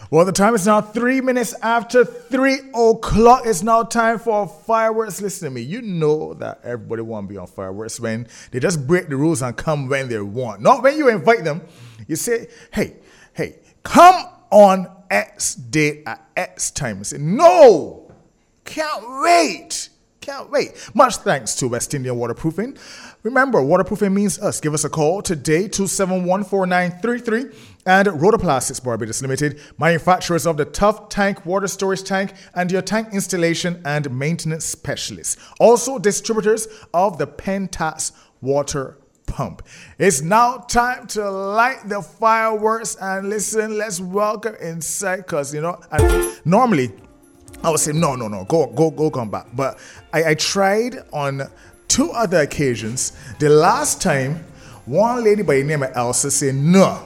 Well, the time is now 3 minutes after 3 o'clock. It's now time for fireworks. Listen to me. You know that everybody want to be on fireworks when they just break the rules and come when they want. Not when you invite them. You say, hey, come on X date at X time. You say, no, can't wait. Can't wait. Much thanks to West Indian Waterproofing. Remember, waterproofing means us. Give us a call today, 271-4933. And Rotoplastics Barbados Limited, manufacturers of the Tough Tank water storage tank and your tank installation and maintenance specialists. Also distributors of the Pentax water pump. It's now time to light the fireworks and listen, let's welcome inside because, and normally I would say, no, go come back. But I tried on 2 other occasions. The last time, one lady by the name of Elsa said, no,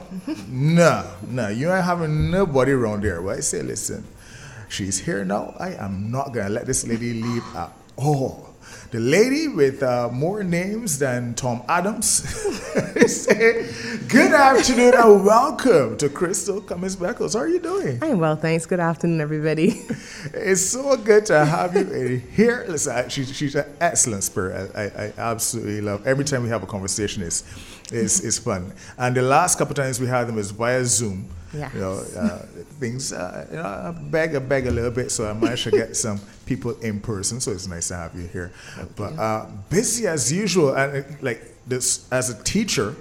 you ain't having nobody around there. Well, I say, listen, she's here now. I am not going to let this lady leave at all. The lady with more names than Tom Adams say, good afternoon and welcome to Crystal Cummins Beckles. How are you doing? I'm well, thanks. Good afternoon, everybody. It's so good to have you here. Listen, she's an excellent spirit. I absolutely love every time we have a conversation. It's fun. And the last couple of times we had them was via Zoom. Yeah. Things, I beg a little bit, so I managed to get some people in person, so it's nice to have you here. But busy as usual, and like this, as a teacher,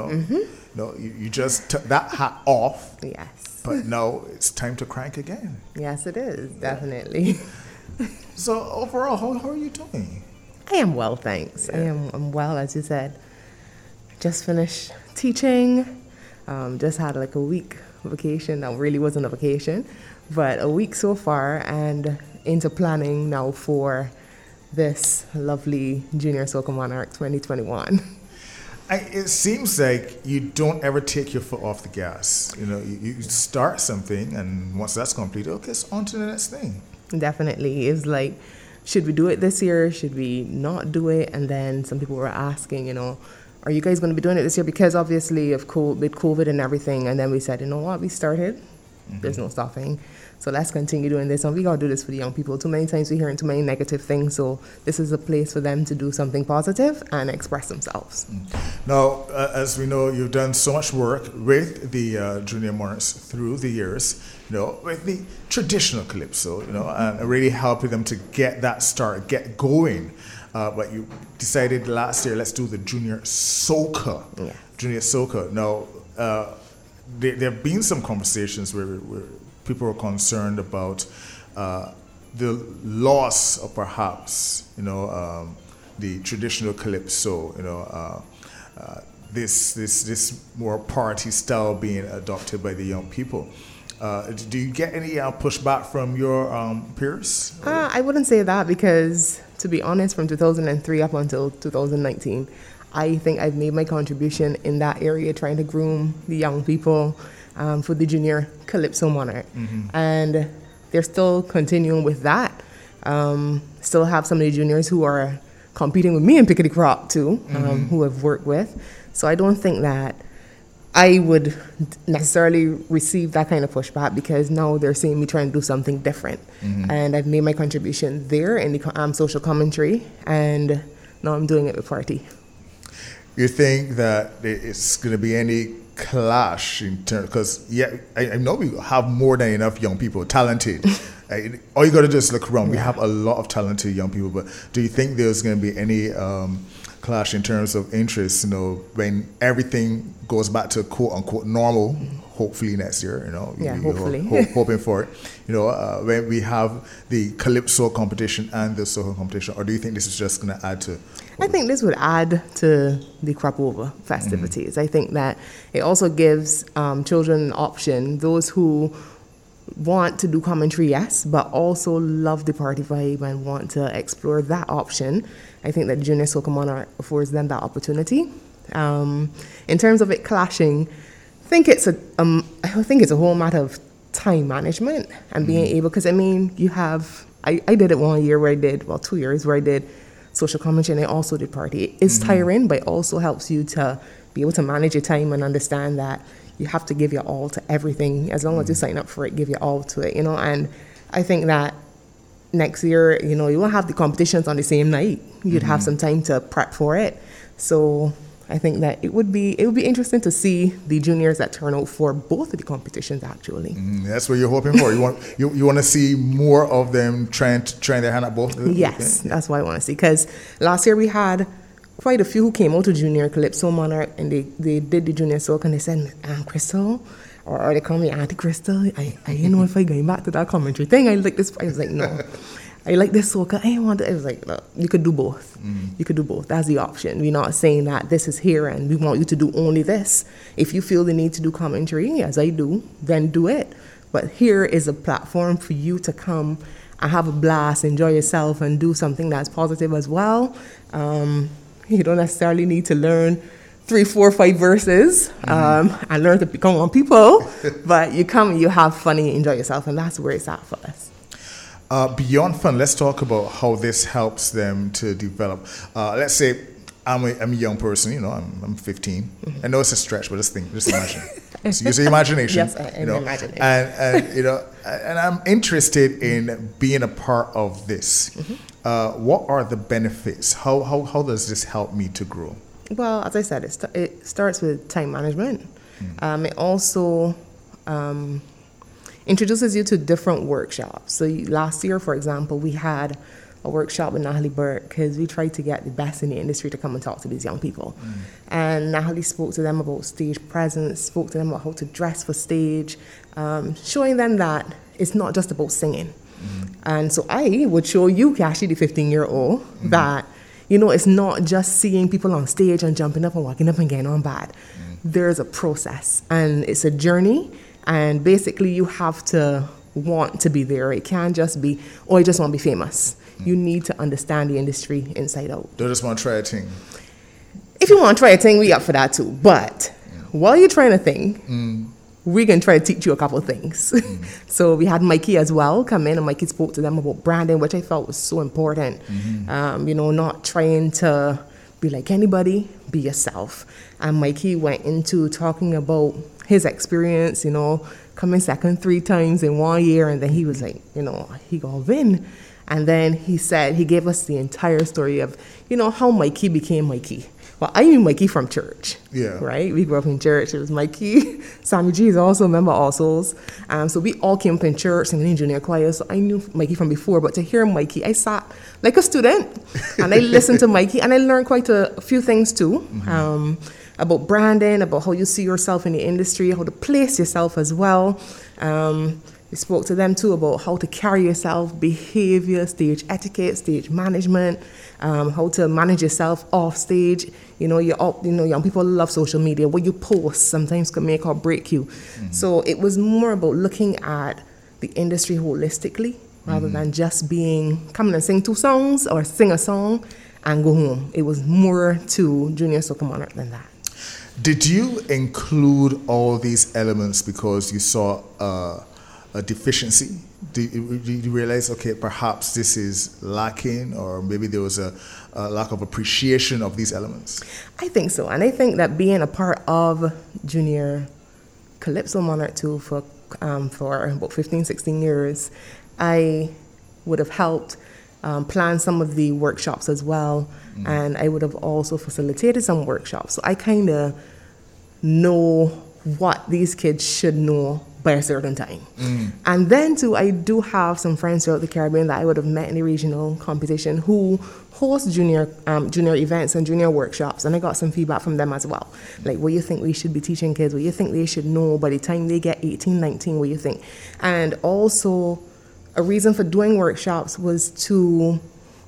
you just took that hat off. Yes. But now it's time to crank again. Yes, it is, definitely. So overall, how are you doing? I am well, thanks. Yeah. I'm well, as you said. Just finished teaching. Just had like a week vacation. That really wasn't a vacation, but a week so far, and into planning now for this lovely Junior Soca Monarch 2021. It seems like you don't ever take your foot off the gas. You start something, and once that's completed, okay, it's on to the next thing. Definitely. It's like, should we do it this year? Should we not do it? And then some people were asking, are you guys going to be doing it this year? Because obviously with COVID and everything. And then we said, you know what? We started. Mm-hmm. There's no stopping. So let's continue doing this. And we got to do this for the young people. Too many times we hear too many negative things. So this is a place for them to do something positive and express themselves. Now, as we know, you've done so much work with the Junior Monarchs through the years, with the traditional calypso, and really helping them to get that start, get going. But you decided last year, let's do the Junior Soca. Yeah. Junior Soca. Now, there have been some conversations where people are concerned about the loss of perhaps, the traditional calypso, this more party style being adopted by the young people. Do you get any pushback from your peers? I wouldn't say that because, to be honest, from 2003 up until 2019, I think I've made my contribution in that area, trying to groom the young people for the Junior Calypso Monarch. Mm-hmm. And they're still continuing with that. Still have some of the juniors who are competing with me in Pickety Crop too, who I've worked with. So I don't think that I would necessarily receive that kind of pushback because now they're seeing me trying to do something different. Mm-hmm. And I've made my contribution there in the social commentary, and now I'm doing it with party. You think that it's going to be any clash in terms, because I know we have more than enough young people, talented. All you got to do is look around. Yeah. We have a lot of talented young people, but do you think there's going to be any clash in terms of interest, when everything goes back to quote unquote normal, hopefully next year, hopefully. Hoping for it, when we have the Calypso competition and the Soca competition, or do you think this is just going to add to? I think this would add to the crop over festivities. I think that it also gives children an option, those who want to do commentary, yes, but also love the party vibe and want to explore that option. I think that Junior Soca Monarch affords them that opportunity. In terms of it clashing, I think it's a whole matter of time management and being able, because I did it 1 year 2 years where I did social commentary and I also did party. It's tiring, but it also helps you to be able to manage your time and understand that you have to give your all to everything. As long as you sign up for it, give your all to it, and I think that next year, you won't have the competitions on the same night. You'd have some time to prep for it. So I think that it would be interesting to see the juniors that turn out for both of the competitions actually. That's what you're hoping for. You want to see more of them trying their hand at both. Yes, that's what I want to see. Because last year we had quite a few who came out to Junior Calypso Monarch, and they did the Junior Soca, and they said, Crystal, or they call me Auntie Crystal. I if I going back to that commentary thing, I like this. I was like, no. I like this soca. I want it. I was like, look, you could do both. You could do both. That's the option. We're not saying that this is here and we want you to do only this. If you feel the need to do commentary, as I do, then do it. But here is a platform for you to come and have a blast, enjoy yourself, and do something that's positive as well. You don't necessarily need to learn 3, 4, 5 verses and learn to become one people. But you come and you have fun and you enjoy yourself, and that's where it's at for us. Beyond fun, let's talk about how this helps them to develop. Let's say I'm a young person, I'm 15. I know it's a stretch, but just imagine. So use your imagination. Yes, imagination. And I'm interested in being a part of this. What are the benefits? How does this help me to grow? Well, as I said, it starts with time management. It also introduces you to different workshops. So last year, for example, we had a workshop with Natalie Burke because we tried to get the best in the industry to come and talk to these young people. And Natalie spoke to them about stage presence, spoke to them about how to dress for stage, showing them that it's not just about singing. And so I would show you, Kashi, the 15-year-old, that, it's not just seeing people on stage and jumping up and walking up and getting on bad. There's a process, and it's a journey. And basically, you have to want to be there. It can't just be, I just want to be famous. You need to understand the industry inside out. Don't just want to try a thing. If you want to try a thing, we up for that too. But while you're trying a thing, we can try to teach you a couple of things. So we had Mikey as well come in, and Mikey spoke to them about branding, which I felt was so important. Not trying to be like anybody, be yourself. And Mikey went into talking about his experience, coming second 3 times in 1 year, and then he was like, he got win. And then he gave us the entire story of, how Mikey became Mikey. Well, I knew Mikey from church. Yeah. Right? We grew up in church. It was Mikey. Sammy G is also a member of All Souls. So we all came up in church singing in junior choir. So I knew Mikey from before. But to hear Mikey, I sat like a student and I listened to Mikey, and I learned quite a few things too. About branding, about how you see yourself in the industry, how to place yourself as well. We spoke to them too about how to carry yourself, behavior, stage etiquette, stage management, how to manage yourself off stage. Young people love social media. What you post sometimes can make or break you. So it was more about looking at the industry holistically rather than just coming and sing 2 songs or sing a song and go home. It was more to Junior Soca Monarch than that. Did you include all these elements because you saw a deficiency? Did you realize, okay, perhaps this is lacking, or maybe there was a lack of appreciation of these elements? I think so. And I think that being a part of Junior Calypso Monarch too for about 15, 16 years, I would have helped plan some of the workshops as well. And I would have also facilitated some workshops. So I kind of know what these kids should know by a certain time. And then too, I do have some friends throughout the Caribbean that I would have met in the regional competition who host junior events and junior workshops, and I got some feedback from them as well. Like, what do you think we should be teaching kids? What do you think they should know by the time they get 18, 19? What do you think? And also, a reason for doing workshops was to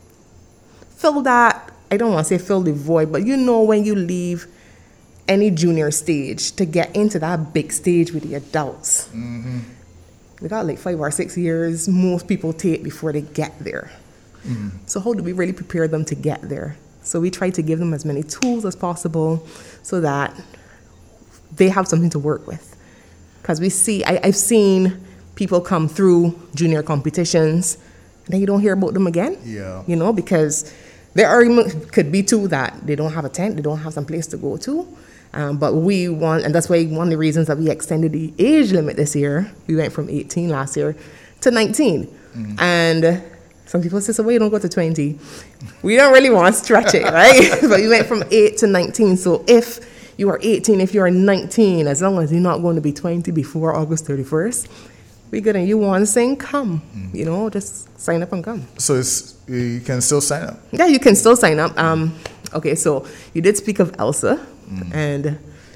fill that, I don't want to say fill the void, but when you leave any junior stage to get into that big stage with the adults. We got like 5 or 6 years most people take before they get there. So how do we really prepare them to get there? So we try to give them as many tools as possible so that they have something to work with. Because I've seen people come through junior competitions and then you don't hear about them again. Because their argument could be too that they don't have a tent, they don't have some place to go to. But we want, and that's why one of the reasons that we extended the age limit this year. We went from 18 last year to 19. And some people say, so why you don't go to 20? We don't really want to stretch it, right? But we went from 8 to 19. So if you are 18, if you are 19, as long as you're not going to be 20 before August 31st, we good. And you want to sing, come. Just sign up and come. So you can still sign up? Yeah, you can still sign up. Okay, so you did speak of Elsa, and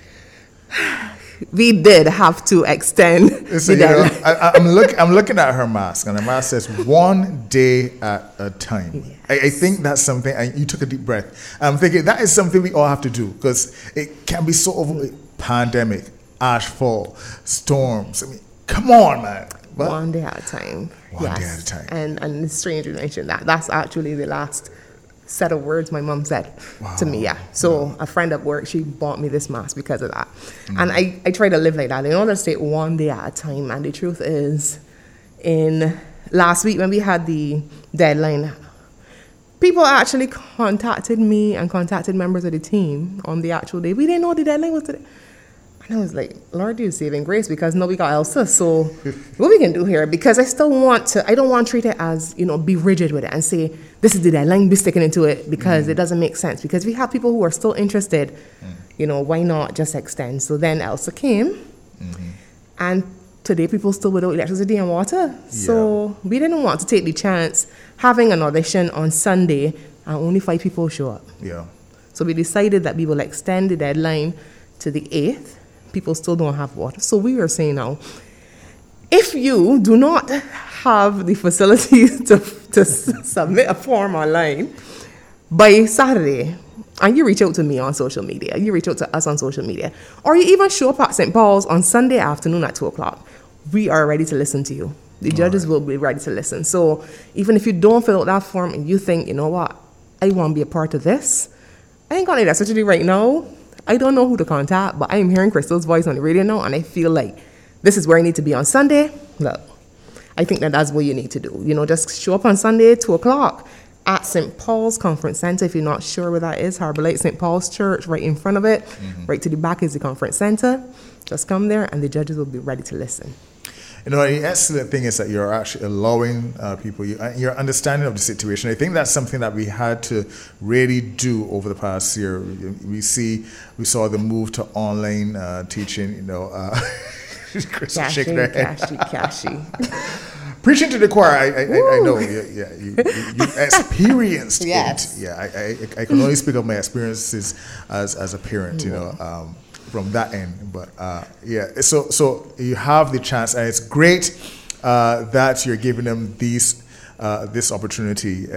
we did have to extend the deadline. I'm looking at her mask, and the mask says 1 day at a time. Yes. I think that's something, and you took a deep breath. I'm thinking that is something we all have to do, because it can be so over pandemic, ashfall, storms. I mean, come on, man. But 1 day at a time. One day at a time. And it's strange you mentioned that. That's actually the last set of words my mom said to me. Yeah. So a friend at work, she bought me this mask because of that. And I try to live like that. In order to stay 1 day at a time. And the truth is, in last week when we had the deadline, people actually contacted me and contacted members of the team on the actual day. We didn't know the deadline was today. And I was like, Lord, you saving grace, because no, we got Elsa. So what we can do here, because I don't want to treat it as, be rigid with it and say, this is the deadline, be sticking into it, because it doesn't make sense. Because we have people who are still interested, why not just extend? So then Elsa came, and today people still without electricity and water. Yeah. So we didn't want to take the chance having an audition on Sunday and only 5 people show up. Yeah. So we decided that we will extend the deadline to the 8th. People still don't have water. So we were saying now, if you do not have the facilities to submit a form online by Saturday, and you reach out to me on social media, you reach out to us on social media, or you even show up at St. Paul's on Sunday afternoon at 2 o'clock, we are ready to listen to you. The judges will be ready to listen. So even if you don't fill out that form and you think, you know what, I want to be a part of this, I ain't got any electricity right now, I don't know who to contact, but I am hearing Crystal's voice on the radio now, and I feel like this is where I need to be on Sunday. Look, I think that's what you need to do. Just show up on Sunday, 2 o'clock, at St. Paul's Conference Center. If you're not sure where that is, Harbour Lake St. Paul's Church, right in front of it. Right to the back is the conference center. Just come there, and the judges will be ready to listen. The excellent thing is that you're actually allowing people, your understanding of the situation. I think that's something that we had to really do over the past year. We saw the move to online teaching, Crystal shaking her head. Cashy. Preaching to the choir, I know, you experienced yes. it. Yeah, I can only speak of my experiences as a parent, from that end, but so you have the chance, and it's great that you're giving them this opportunity.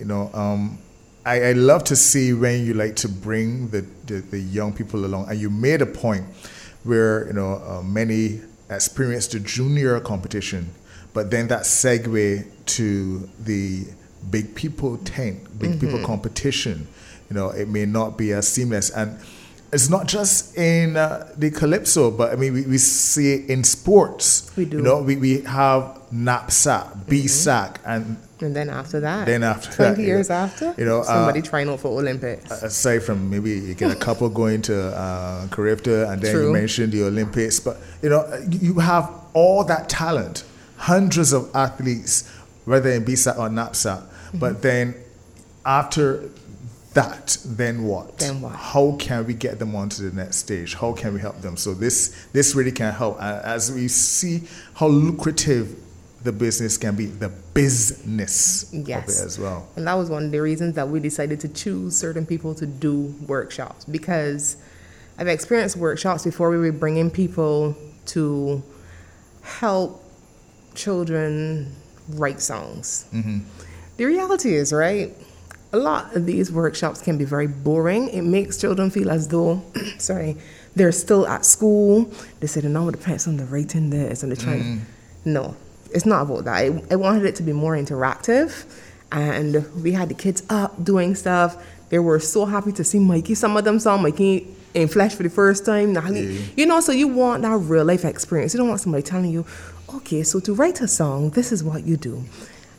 I love to see when you like to bring the young people along, and you made a point where many experienced the junior competition, but then that segue to the big people people competition. It may not be as seamless, and it's not just in the Calypso, but I mean, we see it in sports. We do. We have NAPSAC, BSAC, and then after that, 20 years after, somebody trying out for Olympics. Aside from maybe you get a couple going to Carifta, and then you mentioned the Olympics, but you have all that talent, hundreds of athletes, whether in BSAC or NAPSAC, but then after that, then what? How can we get them onto the next stage? How can we help them? So this really can help. As we see how lucrative the business can be, the business of it as well. And that was one of the reasons that we decided to choose certain people to do workshops, because I've experienced workshops before we were bringing people to help children write songs. The reality is, right, a lot of these workshops can be very boring. It makes children feel as though, they're still at school. They say, no, it depends on the writing this and the trying. No, it's not about that. I wanted it to be more interactive. And we had the kids up doing stuff. They were so happy to see Mikey. Some of them saw Mikey in flesh for the first time. So you want that real life experience. You don't want somebody telling you, okay, so to write a song, this is what you do.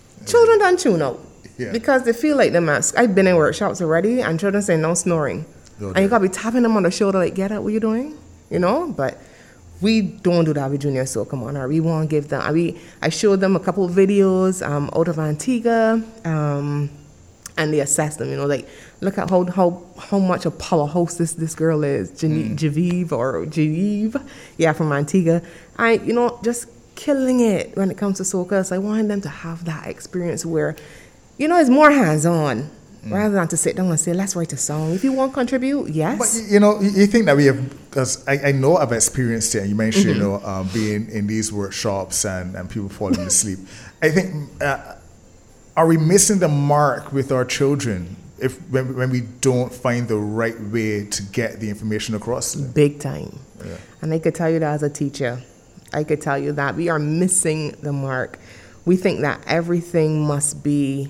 Children don't tune out. Because they feel like them. I've been in workshops already, and children say no snoring. And you gotta be tapping them on the shoulder like, get up, what you doing? You know, but we don't do that with Junior Soca Monarch. We want to give them, I showed them a couple of videos out of Antigua, and they assessed them, you know, like, look at how much a powerhouse this girl is, Genevieve, from Antigua. And, you know, just killing it when it comes to soca. So I wanted them to have that experience where, you know, it's more hands-on. Rather than to sit down and say, let's write a song. If you want to contribute, yes. But, you know, you think that we have, because I know I've experienced it, and you mentioned, you know, being in these workshops and people falling asleep. I think, are we missing the mark with our children when we don't find the right way to get the information across? Big time. Yeah. And I could tell you that as a teacher. I could tell you that we are missing the mark. We think that everything must be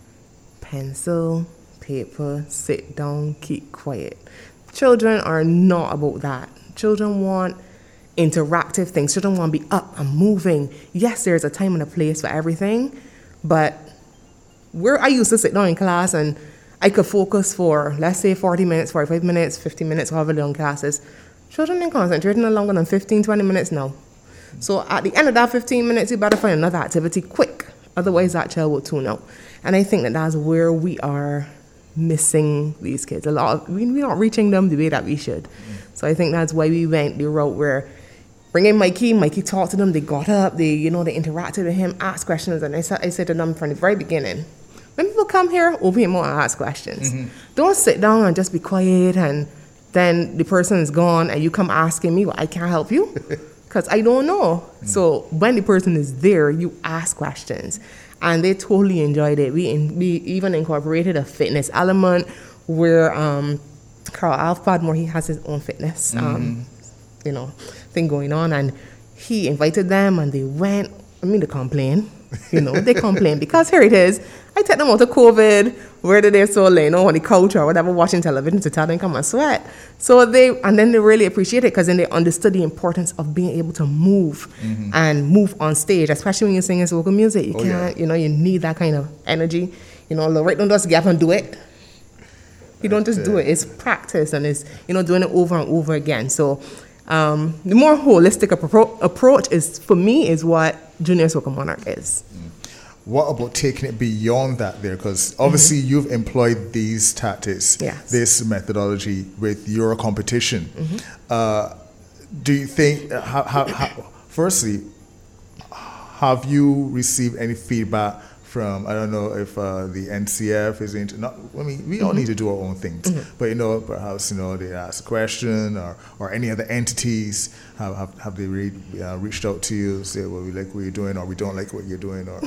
pencil, paper, sit down, keep quiet. Children are not about that. Children want interactive things. Children want to be up and moving. Yes, there's a time and a place for everything, but I used to sit down in class and I could focus for, let's say, 40 minutes, 45 minutes, 50 minutes, however long classes. Children ain't concentrating no longer than 15, 20 minutes now. So at the end of that 15 minutes, you better find another activity quick. Otherwise, that child will tune out. And I think that that's where we are missing these kids. We're not reaching them the way that we should. So I think that's why we went the route where bringing Mikey talked to them, they got up, they interacted with him, asked questions. And I said to them from the very beginning, when people come here, open your mouth and ask questions. Don't sit down and just be quiet and then the person is gone and you come asking me, well, I can't help you because I don't know. So when the person is there, you ask questions. And they totally enjoyed it. We even incorporated a fitness element where Carl Alf Padmore, he has his own fitness thing going on. And he invited them and they went. They complain. They complain because here it is. I take them out of COVID, where they're so laying on the couch or whatever, watching television to tell them come and sweat. So then they really appreciate it because then they understood the importance of being able to move and move on stage, especially when you're singing soca music. You can't, you need that kind of energy. Lorette don't just get up and do it. You don't just do it. It's practice and it's, doing it over and over again. So the more holistic approach is, for me, is what Junior Soca Monarch is. What about taking it beyond that there? Because obviously you've employed these tactics, this methodology with your competition. Do you think, firstly, have you received any feedback from, I don't know if the NCF is into, we all need to do our own things, but perhaps, they ask a question or any other entities, have they reached out to you, say, well, we like what you're doing or we don't like what you're doing or...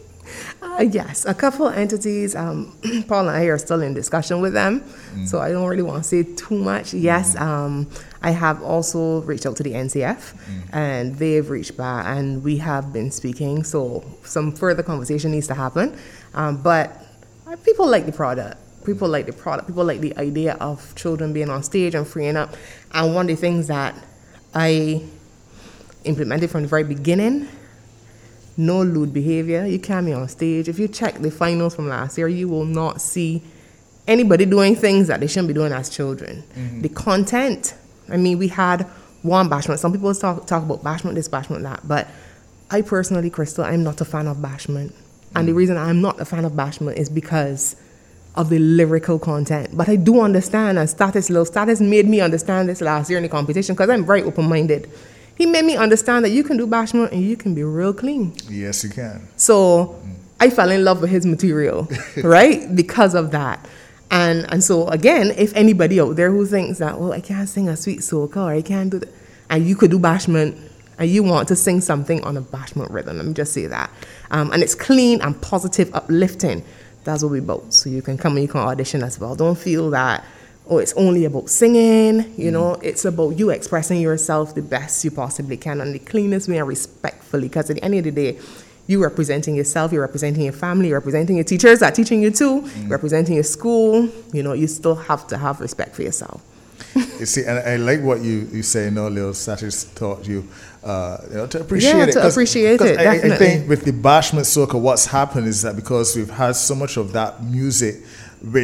Yes, a couple of entities, Paul and I are still in discussion with them, so I don't really want to say too much. Yes, I have also reached out to the NCF, and they've reached back, and we have been speaking, so some further conversation needs to happen. But people like the product. People like the product. People like the idea of children being on stage and freeing up. And one of the things that I implemented from the very beginning, no lewd behavior. You can't be on stage. If you check the finals from last year, you will not see anybody doing things that they shouldn't be doing as children. The content, we had one bashment. Some people talk about bashment this, bashment that. But I personally, Crystal, I'm not a fan of bashment. And the reason I'm not a fan of bashment is because of the lyrical content. But I do understand, and Status made me understand this last year in the competition because I'm very open-minded. He made me understand that you can do bashment and you can be real clean. Yes, you can. So I fell in love with his material, right? Because of that. And so, again, if anybody out there who thinks that, I can't sing a sweet soca or I can't do that, and you could do bashment and you want to sing something on a bashment rhythm, let me just say that. And it's clean and positive, uplifting. That's what we about. So you can come and you can audition as well. Don't feel that, it's only about singing, it's about you expressing yourself the best you possibly can and the cleanest way and respectfully, because at the end of the day, you're representing yourself, you're representing your family, you're representing your teachers that are teaching you too, you're representing your school, you still have to have respect for yourself. You see, and I like what you say, Lil Status taught you, to appreciate it. To appreciate it, definitely. I think with the bashment soca, what's happened is that because we've had so much of that music with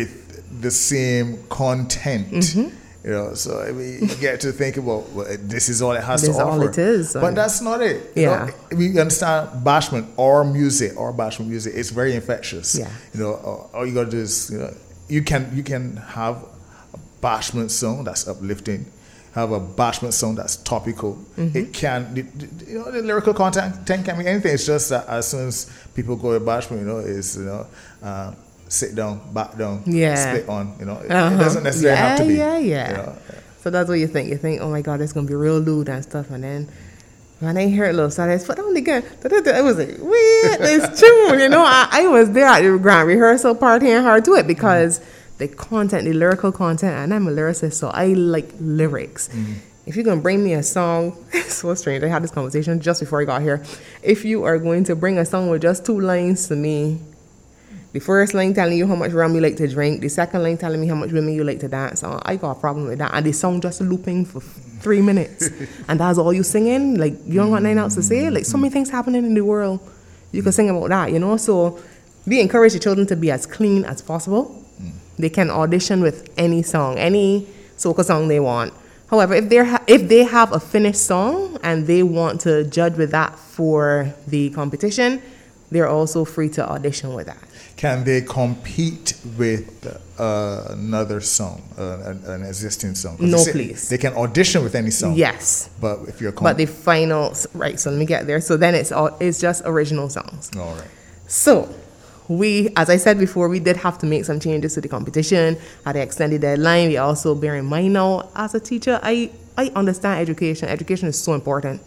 the same content. You know, so I mean, you get to think about, well, this is all it has to offer. All it is. But that's not it. You know, we understand bashment or bashment music, it's very infectious. Yeah. You know, all you gotta do is, you know, you can have a bashment song that's uplifting, have a bashment song that's topical. It can, you know, the lyrical content can be anything. It's just that as soon as people go to bashment, you know, is, you know, sit down, back down, spit on, you know. It doesn't necessarily have to be. You know? So that's what you think. You think, oh my God, it's going to be real lewd and stuff. And then when I hear it a little side, I put on the gun. I was like, wait, it's true. You know, I was there at the grand rehearsal partying hard to it because the content, the lyrical content, and I'm a lyricist, so I like lyrics. If you're going to bring me a song, it's so strange. I had this conversation just before I got here. If you are going to bring a song with just 2 lines to me, the first line telling you how much rum you like to drink, the second line telling me how much women you like to dance, I got a problem with that. And the song just looping for 3 minutes. And that's all you singing? Like, you don't got nothing else to say? Like, so many things happening in the world. You can sing about that, you know? So we encourage the children to be as clean as possible. They can audition with any song, any soca song they want. However, if they have a finished song and they want to judge with that for the competition, they're also free to audition with that. Can they compete with another song, an existing song? No, please. They can audition with any song. Yes. But if you're but the final, right, so let me get there. So then it's just original songs. All right. So we, as I said before, we did have to make some changes to the competition at the extended deadline. We also bear in mind now, as a teacher, I understand education. Education is so important.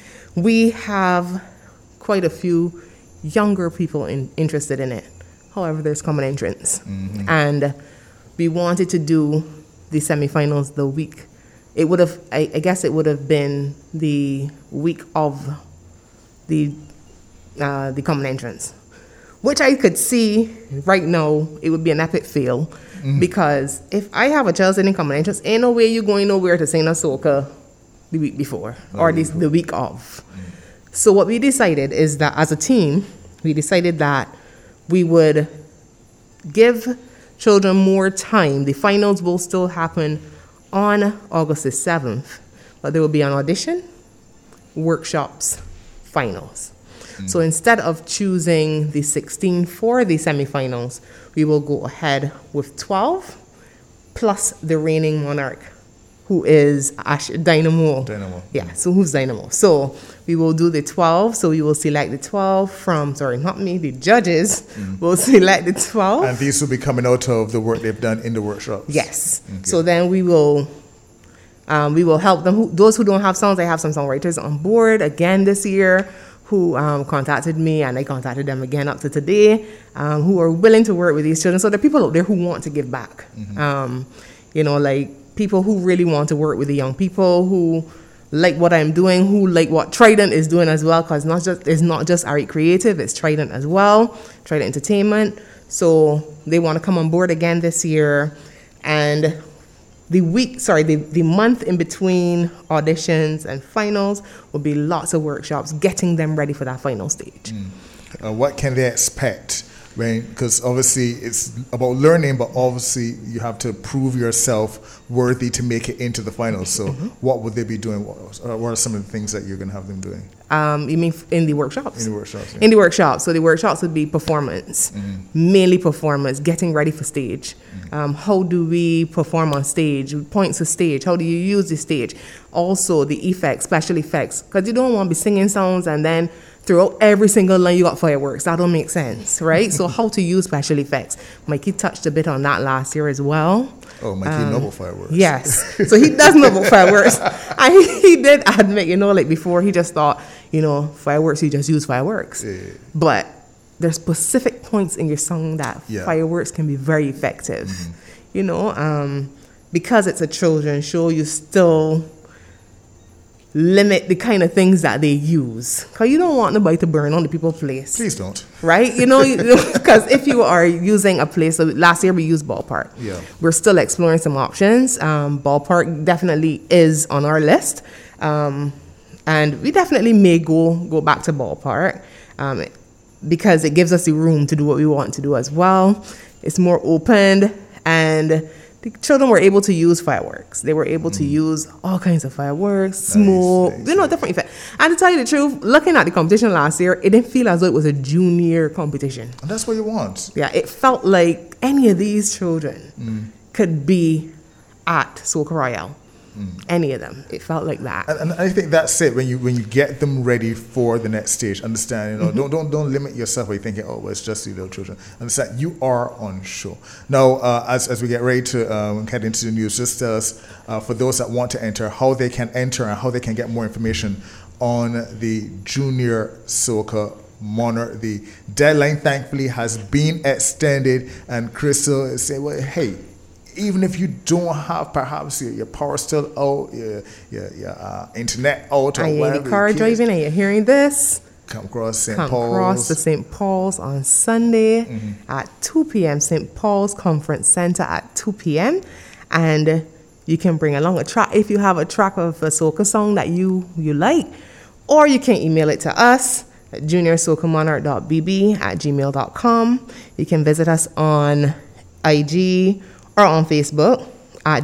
We have quite a few younger people interested in it. However, there's common entrance. And we wanted to do the semifinals the week. It would have, I guess it would have been the week of the common entrance, which I could see right now it would be an epic fail. Because if I have a child sitting common entrance, ain't no way you're going nowhere to sing a soca the week before or the week of. So what we decided is that as a team, we decided that we would give children more time. The finals will still happen on August the 7th, but there will be an audition, workshops, finals. So instead of choosing the 16 for the semifinals, we will go ahead with 12 plus the reigning monarch, who is Dynamo. Yeah, so who's Dynamo? So we will do the 12. So we will select the 12 from, the judges will select the 12. And these will be coming out of the work they've done in the workshops. Yes. Okay. So then we will help them. Those who don't have songs, I have some songwriters on board again this year who contacted me, and I contacted them again up to today, who are willing to work with these children. So there are people out there who want to give back. You know, like, people who really want to work with the young people, who like what I'm doing, who like what Trident is doing as well, because it's not just Ari Creative, it's Trident as well, Trident Entertainment. So they want to come on board again this year. And the month in between auditions and finals will be lots of workshops, getting them ready for that final stage. What can they expect? Because obviously it's about learning, but obviously you have to prove yourself worthy to make it into the finals. So what would they be doing? What are some of the things that you're going to have them doing? You mean in the workshops? In the workshops, yeah. In the workshops. So the workshops would be performance, mainly performance, getting ready for stage. How do we perform on stage? Points of stage. How do you use the stage? Also the effects, special effects. Because you don't want to be singing songs and then throughout every single line you got fireworks. That don't make sense, right? So how to use special effects. Mikey touched a bit on that last year as well. Oh, Mikey know about fireworks. Yes. So he does know about fireworks. And he did admit, like before, he just thought, fireworks, you just use fireworks. Yeah. But there's specific points in your song that fireworks can be very effective. Because it's a children's show, you still limit the kind of things that they use, because you don't want nobody to burn on the people's place. Please don't. Right? Because if you are using a place, so last year we used Ballpark. Yeah. We're still exploring some options. Ballpark definitely is on our list, and we definitely may go back to Ballpark, because it gives us the room to do what we want to do as well. It's more open, And the children were able to use fireworks. They were able to use all kinds of fireworks, smoke, different effects. And to tell you the truth, looking at the competition last year, it didn't feel as though it was a junior competition. And that's what you want. Yeah, it felt like any of these children could be at Soca Royale. Any of them. It felt like that. And I think that's it. When you get them ready for the next stage, understand, don't limit yourself by thinking, oh, well, it's just the little children. Understand, you are on show. Now, as we get ready to head into the news, just tell us, for those that want to enter, how they can enter and how they can get more information on the Junior Soca Monarch. The deadline, thankfully, has been extended, and Crystal is saying, well, hey, even if you don't have perhaps your power still out, your internet out, or whatever. The car driving and you're hearing this, come across St. Paul's. Come across the St. Paul's on Sunday at 2 p.m. St. Paul's Conference Center at 2 p.m. And you can bring along a track if you have a track of a soca song that you like, or you can email it to us at juniorsocamonarch.bb@gmail.com. You can visit us on IG or on Facebook at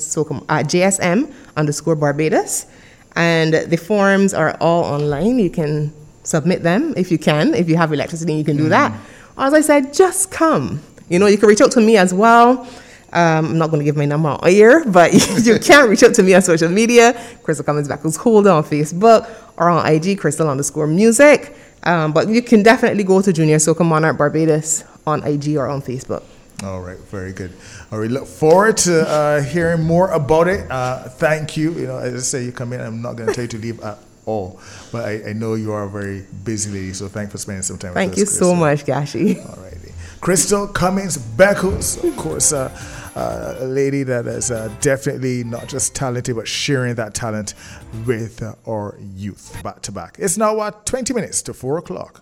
JSM_Barbados. And the forms are all online. You can submit them if you can. If you have electricity, you can do that. Or as I said, just come. You can reach out to me as well. I'm not going to give my number on air, but you can reach out to me on social media. Crystal Cummins Backwards Holder on Facebook or on IG, Crystal_music. But you can definitely go to Junior Soca Monarch Barbados on IG or on Facebook. All right, very good. All right, look forward to hearing more about it. Thank you. As I say, you come in, I'm not going to tell you to leave at all, but I know you are a very busy lady, so thanks for spending some time with us. Thank you so much, Gashi. All righty. Crystal Cummins Beckles, of course, a lady that is definitely not just talented, but sharing that talent with our youth back to back. It's now 20 minutes to 4 o'clock.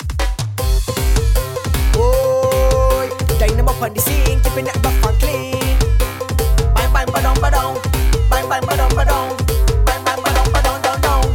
Dynamo on the scene, keeping it rough and clean. Bang bang ba-dong ba-dong, bang bang ba-dong ba-dong, bang bang ba-dong ba-dong dong dong.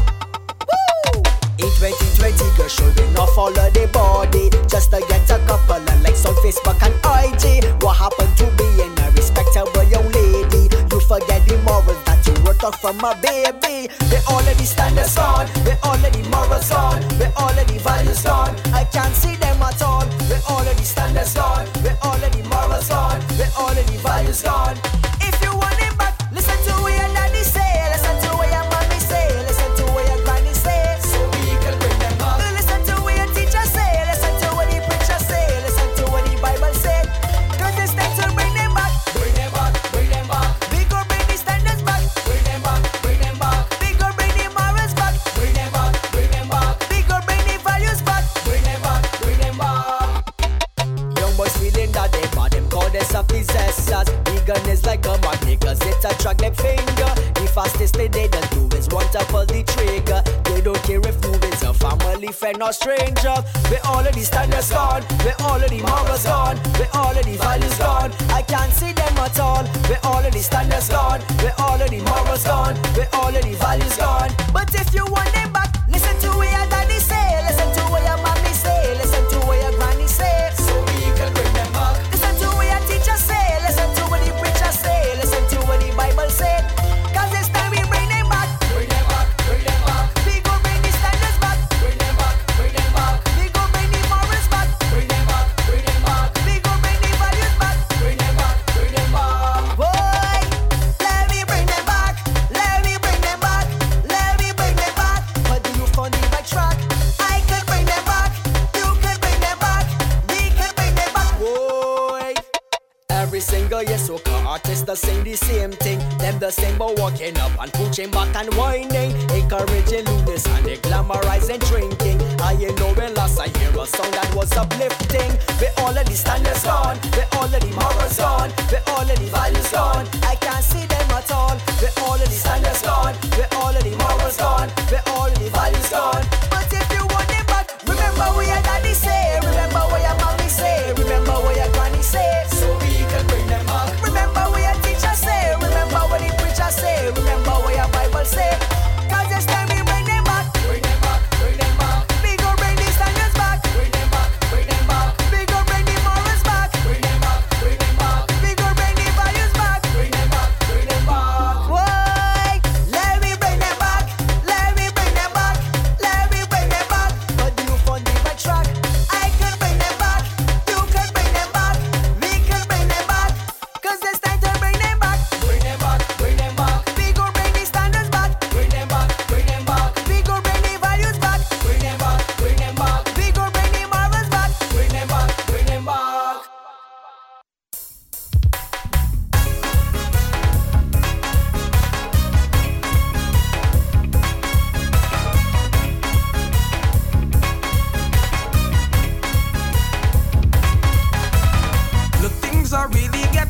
Woo! In 2020, girls showing off all of their body just to get a couple of likes on Facebook and IG. What happened to being a respectable young lady? You forget the morals that you were taught from a baby. They already standards gone, they already morals gone, they already values gone. I can't see them at all. They already standards gone, they already morals gone, they already values gone. If you want it back, listen to what your daddy say, listen to what your mommy say, listen to what your granny say, so we can bring them back. Listen to what your teacher say, listen to what the preacher say, listen to what the Bible said. Cause it's time to bring them back, bring them back, bring them back. We go bring the standards back, bring them back, bring them back. We go bring the morals back, bring them back, bring them back. We go bring the values back, bring them back, bring them back. Young boys feeling that they bought them call themselves possessors. Eagerness like a magnet, cause it attract them finger. The fastest thing they don't do is want to pull the trigger. They don't care if moving's a family, friend or stranger. We already standards gone, we already morals gone, we already values gone. I can't see them at all. We already standards gone, we already morals gone, we already values gone. But if you want them back, listen to what your daddy say, listen to what your mommy say, listen to what your granny say, so we can bring them back. Listen to what your teacher say, listen to what the preacher say, listen to what the Bible said. Cause it's time we bring them back, bring them back, bring them back. We go bring the standards back, bring them back, bring them back. We go bring the morals back, bring them back, bring them back. We go bring the values back, bring them back, bring them back. Boy, let me bring them back, let me bring them back, let me bring them back. But do you find the right track? I can bring them back, you can bring them back, we can bring them back. Boy, every single year soca artists that sing the same thing. Them the same but walking up and pushing back and whining, encouraging lewdness and they glamorizing drinking. I know when last I hear a song that was uplifting. We already standards gone, we already morals gone, we already values gone. I can't see them at all. We already standards gone, we already morals gone, we already values gone. But if you want them back, remember what your daddy say, remember what your mommy say, remember what your granny say, so we can bring them back. Remember what your teacher say, remember what the preacher say, remember what your Bible say. Cause it's time we bring them back, bring them back, bring them back. We go bring the standards back, bring them back, bring them back. We go bring the morals back, bring them back, bring them back. We go bring the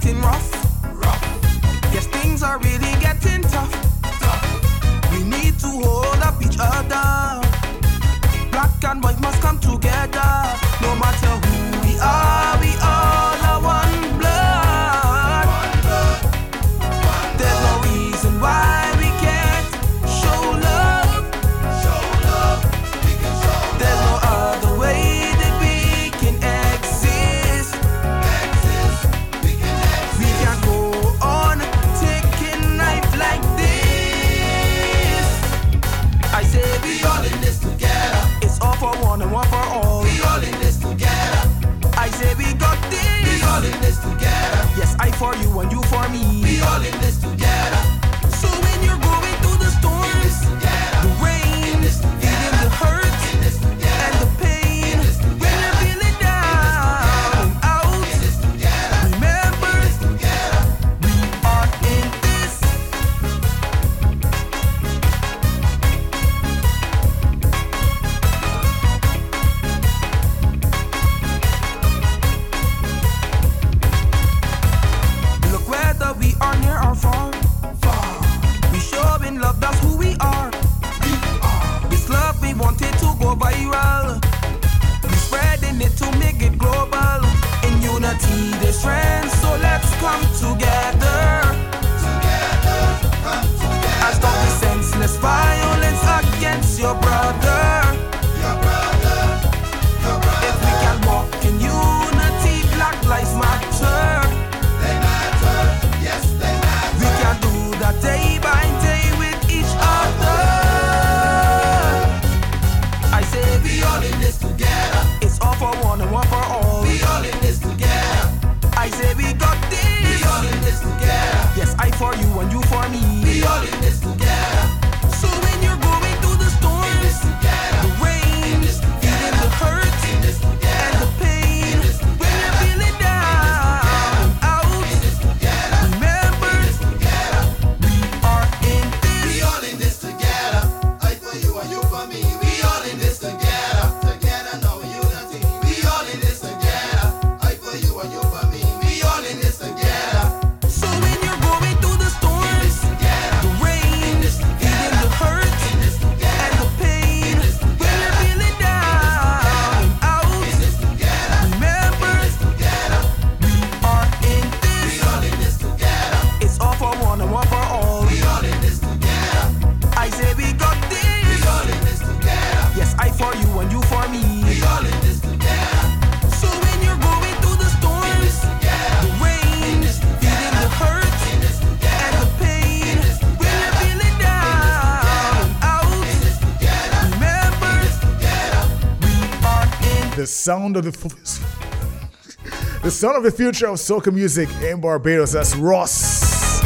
getting rough. Yes, things are really getting tough. We need to hold up each other. Black and white must come together. No matter who we all are one blood. There's no reason why we can't show love. There's no other way that we can exist. We can't go on taking life like this. I say we all in this together. It's all for one and one for all. We all in this together. I say we got this. We all in this together. Yes, I for you and you for me. We all in this together. So when you're going through the storms, the rain, feeling the hurt and the pain, when you're feeling down and out, remember we are in this. Look whether we are near or far. We showing love, that's who we are. This love we wanted to go viral. We spreading it to make it global. In unity, there's strength, so let's come together. I stop the senseless violence against your brother. If we can walk in unity, Black Lives Matter. We can do that day by day with each other. I say we all in this together. It's all for one and one for all. We all in this together. I say we got this. We all in this together. Yes, I for you and you for me. We all in this together. So when you're going through the storms, the rain, feeling the hurt and the pain, when you're feeling down and out, remember we are in this. We all in this together. I for you and you for me. We all in this together. Together now unity. We all in this together. I for you and you for me. We all in this together. So when you're going through the storms, the rain, feeling the hurt and the pain, when you're feeling down and out, remember we are in this. We all in this together. It's all for one and one for all. We all in this together. I say we got this. We all in this together. Yes, I for you and you for me. We all in this together. So when you're going through the storms, the rain, feeling the hurt and the pain, when you're feeling down and out, remember we are in. The sound of the sound of the future of soca music in Barbados. That's Ross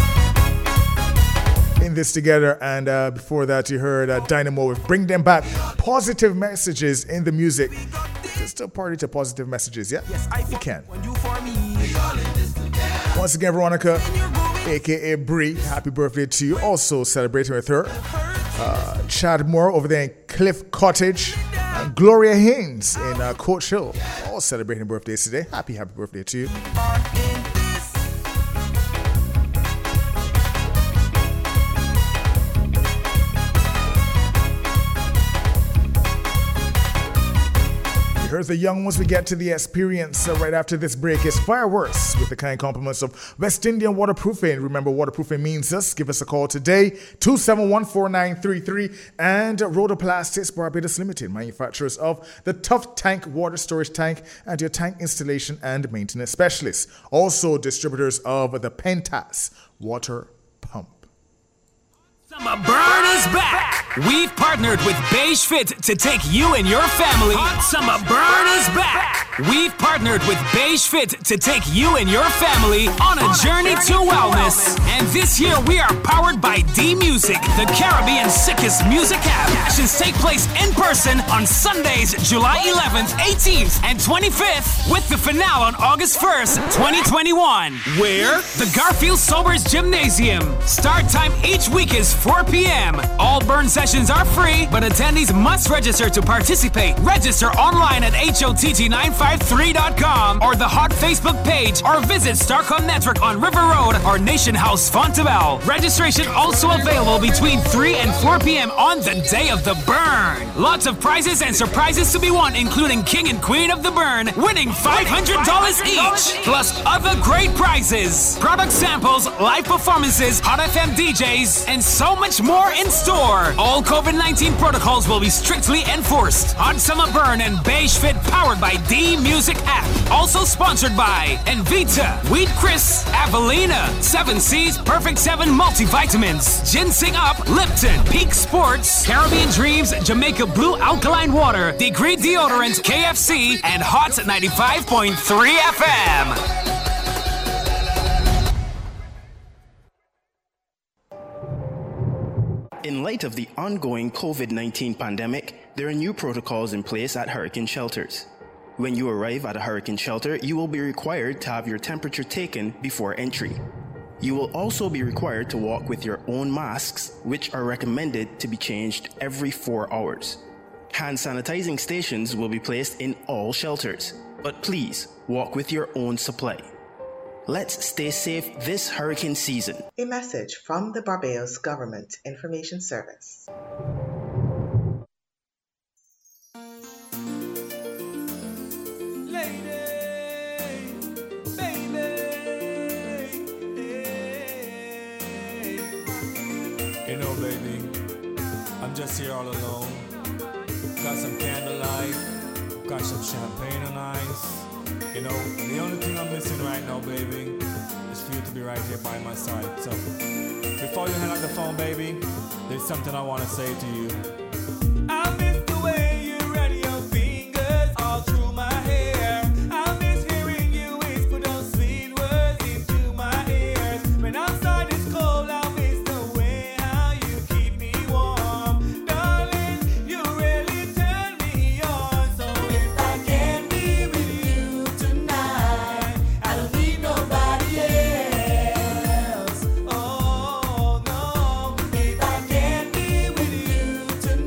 in this together. And before that, you heard Dynamo with Bring Them Back. Positive messages in the music. Just still party to positive messages, yeah? Yes, I You for can. you and you for me. Once again, Veronica, aka Bree, happy birthday to you. Also celebrating with her. Chad Moore over there in Cliff Cottage. And Gloria Haynes in Coach Hill. All celebrating birthdays today. Happy birthday to you. Are in this. Here's the young ones we get to the experience right after this break. It's Fireworks with the kind compliments of West Indian Waterproofing. Remember, waterproofing means us. Give us a call today, 271-4933. And Rhodoplastics Barbados Limited, manufacturers of the Tough Tank water storage tank and your tank installation and maintenance specialists. Also distributors of the Pentas water pump. Summer Burn is back! We've partnered with Beige Fit to take you and your family. Hot Summer Burn is back! We've partnered with Beige Fit to take you and your family on a journey to wellness. And this year we are powered by D-Music, the Caribbean's sickest music app. Sessions take place in person on Sundays, July 11th, 18th, and 25th, with the finale on August 1st, 2021. Where? The Garfield Sobers Gymnasium. Start time each week is 4 p.m. All burn sessions are free, but attendees must register to participate. Register online at HOTG95 1053.com or the Hot Facebook page, or visit Starcom Network on River Road or Nation House, Fontebelle. Registration also available between 3 and 4 p.m. on the day of the burn. Lots of prizes and surprises to be won, including King and Queen of the Burn, winning $500 each, plus other great prizes, product samples, live performances, Hot FM DJs, and so much more in store. All COVID-19 protocols will be strictly enforced. Hot Summer Burn and Beige Fit, powered by D Music app. Also sponsored by Envita, Wheat Chris, Avalina, 7 Seas Perfect 7 multivitamins, Ginseng Up, Lipton, Peak Sports, Caribbean Dreams, Jamaica Blue Alkaline Water, Degree Deodorant, KFC, and Hot 95.3 FM. In light of the ongoing COVID-19 pandemic, there are new protocols in place at hurricane shelters. When you arrive at a hurricane shelter, you will be required to have your temperature taken before entry. You will also be required to walk with your own masks, which are recommended to be changed every 4 hours. Hand sanitizing stations will be placed in all shelters, but please walk with your own supply. Let's stay safe this hurricane season. A message from the Barbados Government Information Service. You know, baby, I'm just here all alone. Got some candlelight, got some champagne on ice. You know, the only thing I'm missing right now, baby, is for you to be right here by my side. So, before you hang up the phone, baby, there's something I want to say to you. I miss the way you run your fingers all through my hair. I miss hearing you whisper those sweet words into my ears. When outside is cold, I miss the way how you keep me warm. Darling, you really turn me on. So if I can't be with you tonight, I don't need nobody else. Oh no, if I can't be with you tonight,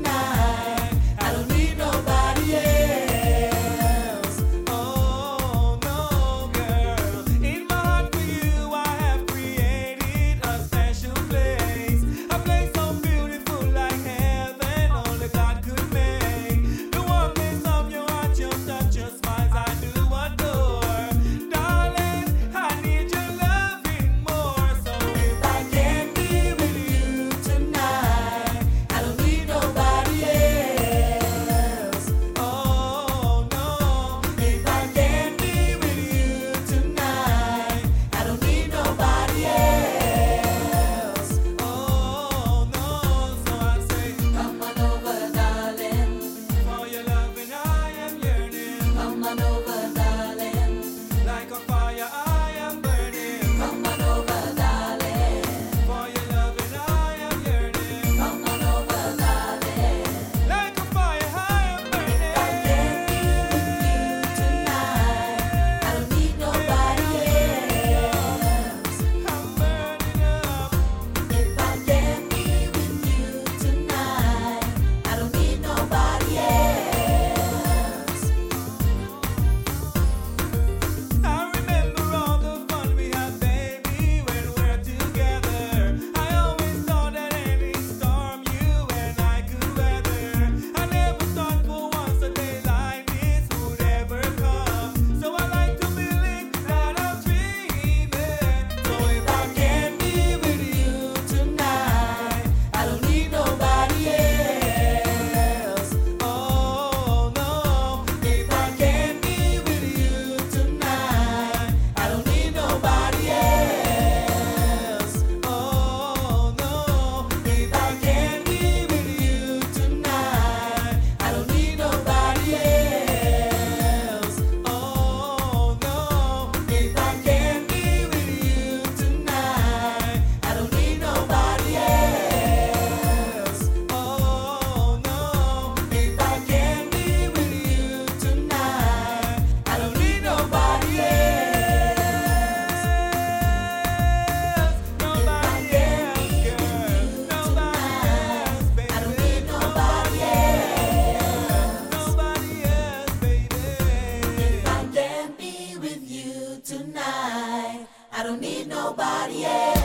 don't need nobody else.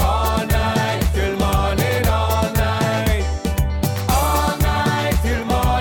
Till morning.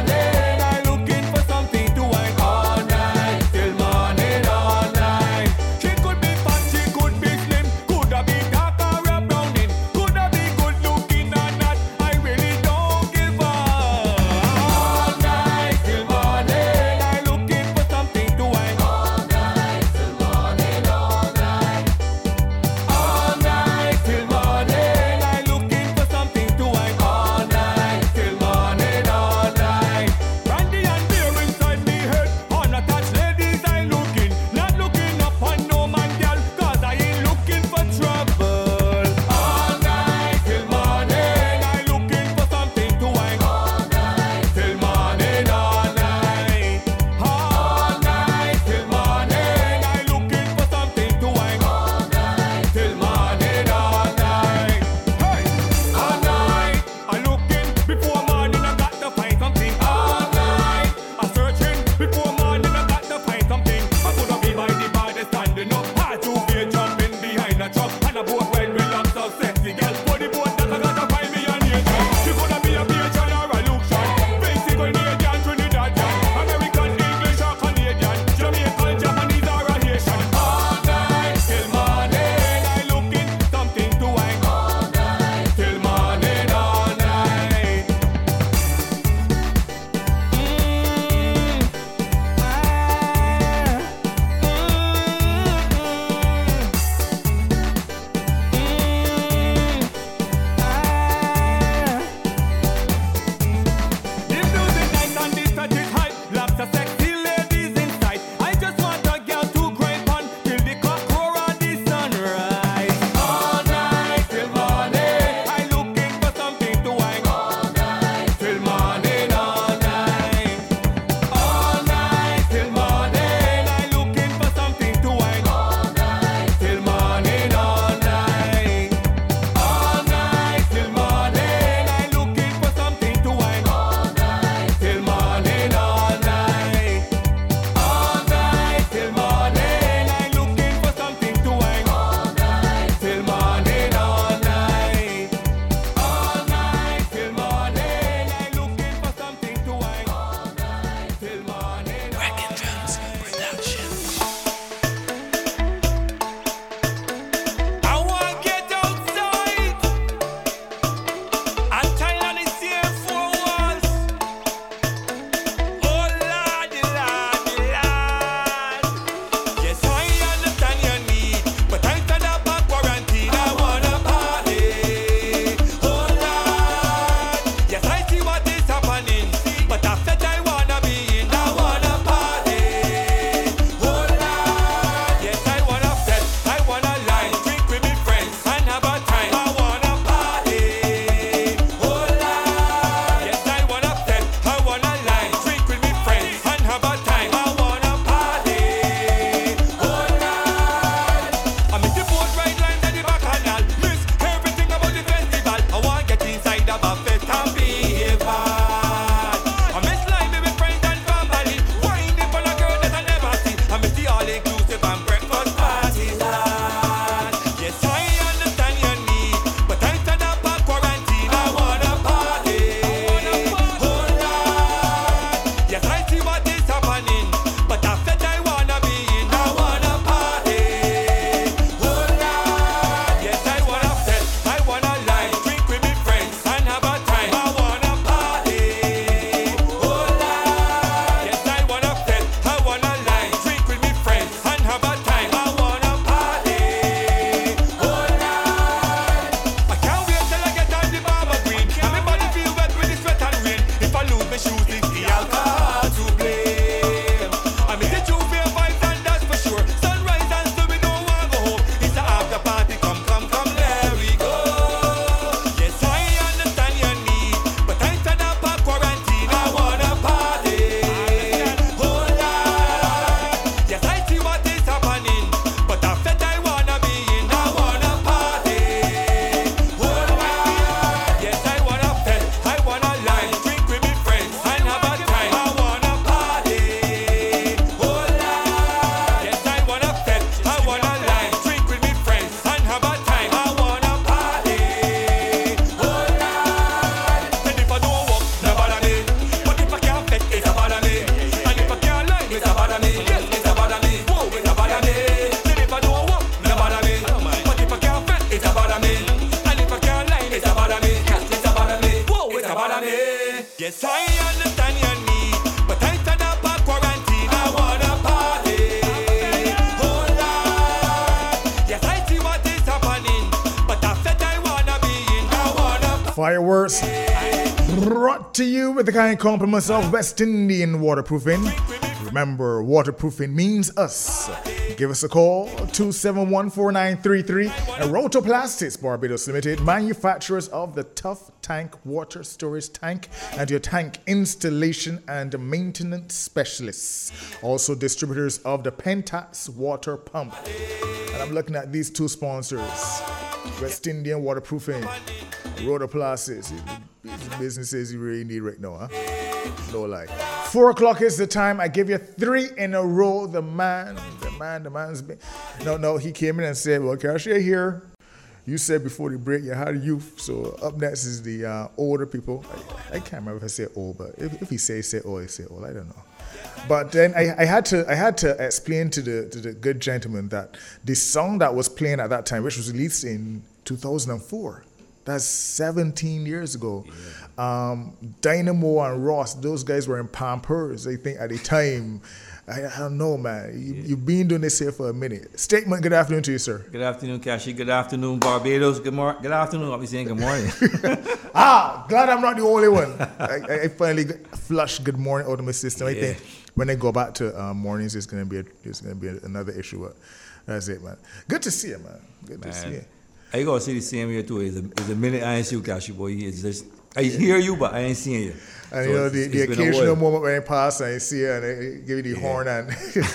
Yes, I understand your need, but I fed up a quarantine. I wanna party. Hold on. Yes, I see what is happening, but I said I wanna be in. I wanna Fireworks brought to you with the kind compliments of West Indian Waterproofing. Remember, waterproofing means us. Give us a call, 271-4933. And Rotoplastics Barbados Limited, manufacturers of the Tough Tank water storage tank and your tank installation and maintenance specialists. Also distributors of the Pentax water pump. And I'm looking at these two sponsors, West Indian Waterproofing, Rotoplastics. These businesses you really need right now, huh? No lie. 4 o'clock is the time. I give you 3 in a row. The man's been. No, he came in and said, well, Kashi, here. You said before the break you had a youth. So up next is the older people. I can't remember if I say old, but if he say old, I say old. I don't know. But then I had to explain to the good gentleman that the song that was playing at that time, which was released in 2004, that's 17 years ago. Yeah. Dynamo and Ross, those guys were in Pampers, I think, at the time. I don't know, man. You've been doing this here for a minute. Statement, good afternoon to you, sir. Good afternoon, Kashi. Good afternoon, Barbados. Good afternoon. I'll be saying good morning. Glad I'm not the only one. I finally flushed good morning out of my system. I think when I go back to mornings, it's gonna be another issue. But that's it, man. Good to see you, man. Good to see you. I gotta say the same here too. It's a minute I ain't see you, Kashi boy. It's just I hear you, but I ain't seeing you. And so you know the occasional moment when I pass and I see you and I give you the horn and.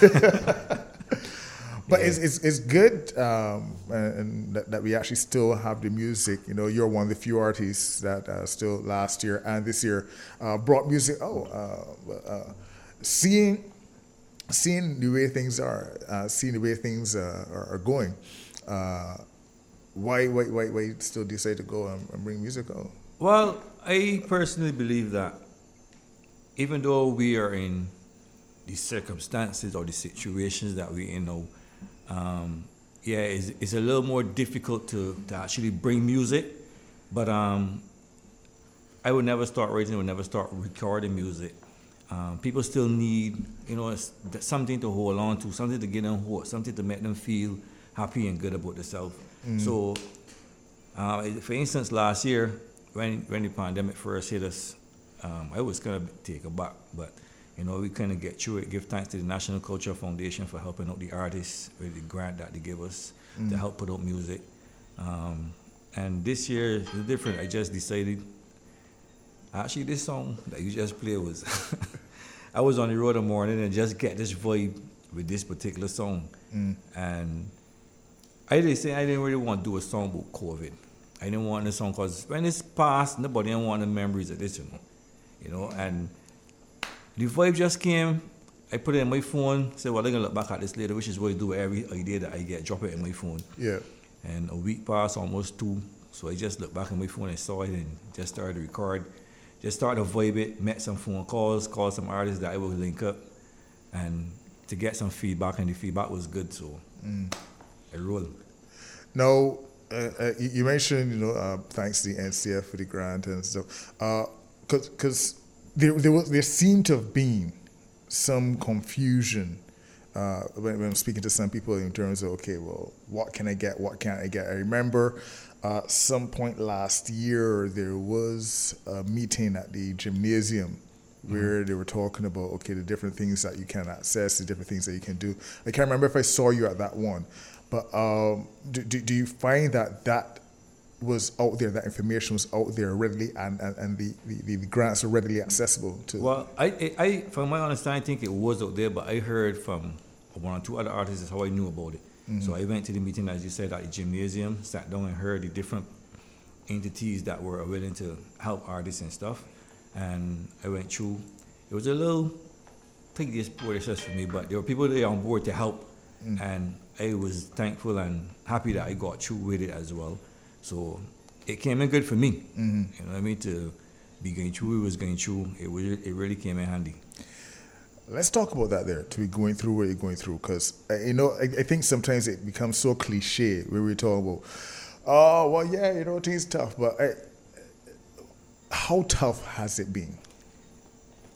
But it's good and that we actually still have the music. You know, you're one of the few artists that still last year and this year brought music. Seeing the way things are, seeing the way things are going. Why still decide to go and bring music out? Well, I personally believe that even though we are in the circumstances or the situations that we're in now, it's a little more difficult to actually bring music. But I would never start writing, I would never start recording music. People still need, something to hold on to, something to get them hooked, something to make them feel happy and good about themselves. So, for instance, last year, when the pandemic first hit us, I was kind of taken aback, but we kind of get through it. Give thanks to the National Cultural Foundation for helping out the artists with the grant that they give us to help put out music. And this year is different. I just decided, actually this song that you just played was, I was on the road in the morning and just get this vibe with this particular song. And I didn't really want to do a song about COVID. I didn't want the song because when it's past, nobody didn't want the memories of this, and the vibe just came. I put it in my phone, said, well, I'm going to look back at this later, which is what I do every idea that I get, drop it in my phone. Yeah. And a week passed, almost 2, so I just looked back at my phone and saw it and just started to record. Just started to vibe it, met some phone calls, called some artists that I would link up, and to get some feedback, and the feedback was good, so I rolled. Now, you mentioned, thanks to the NCF for the grant and stuff, because there seemed to have been some confusion when I'm speaking to some people in terms of, okay, well, what can I get, what can't I get? I remember some point last year there was a meeting at the gymnasium where they were talking about, okay, the different things that you can access, the different things that you can do. I can't remember if I saw you at that one, but do you find that was out there, that information was out there readily, and the grants are readily accessible to? Well, I from my understanding, I think it was out there, but I heard from 1 or 2 other artists that's how I knew about it. So I went to the meeting, as you said, at the gymnasium, sat down and heard the different entities that were willing to help artists and stuff. And I went through. It was a little tedious process for me, but there were people there on board to help. And I was thankful and happy that I got through with it as well. So it came in good for me. You know what I mean? To be going through, it was going through. It really came in handy. Let's talk about that there, to be going through what you're going through, because, I think sometimes it becomes so cliche where we talk about, oh, well, yeah, it's tough, but how tough has it been?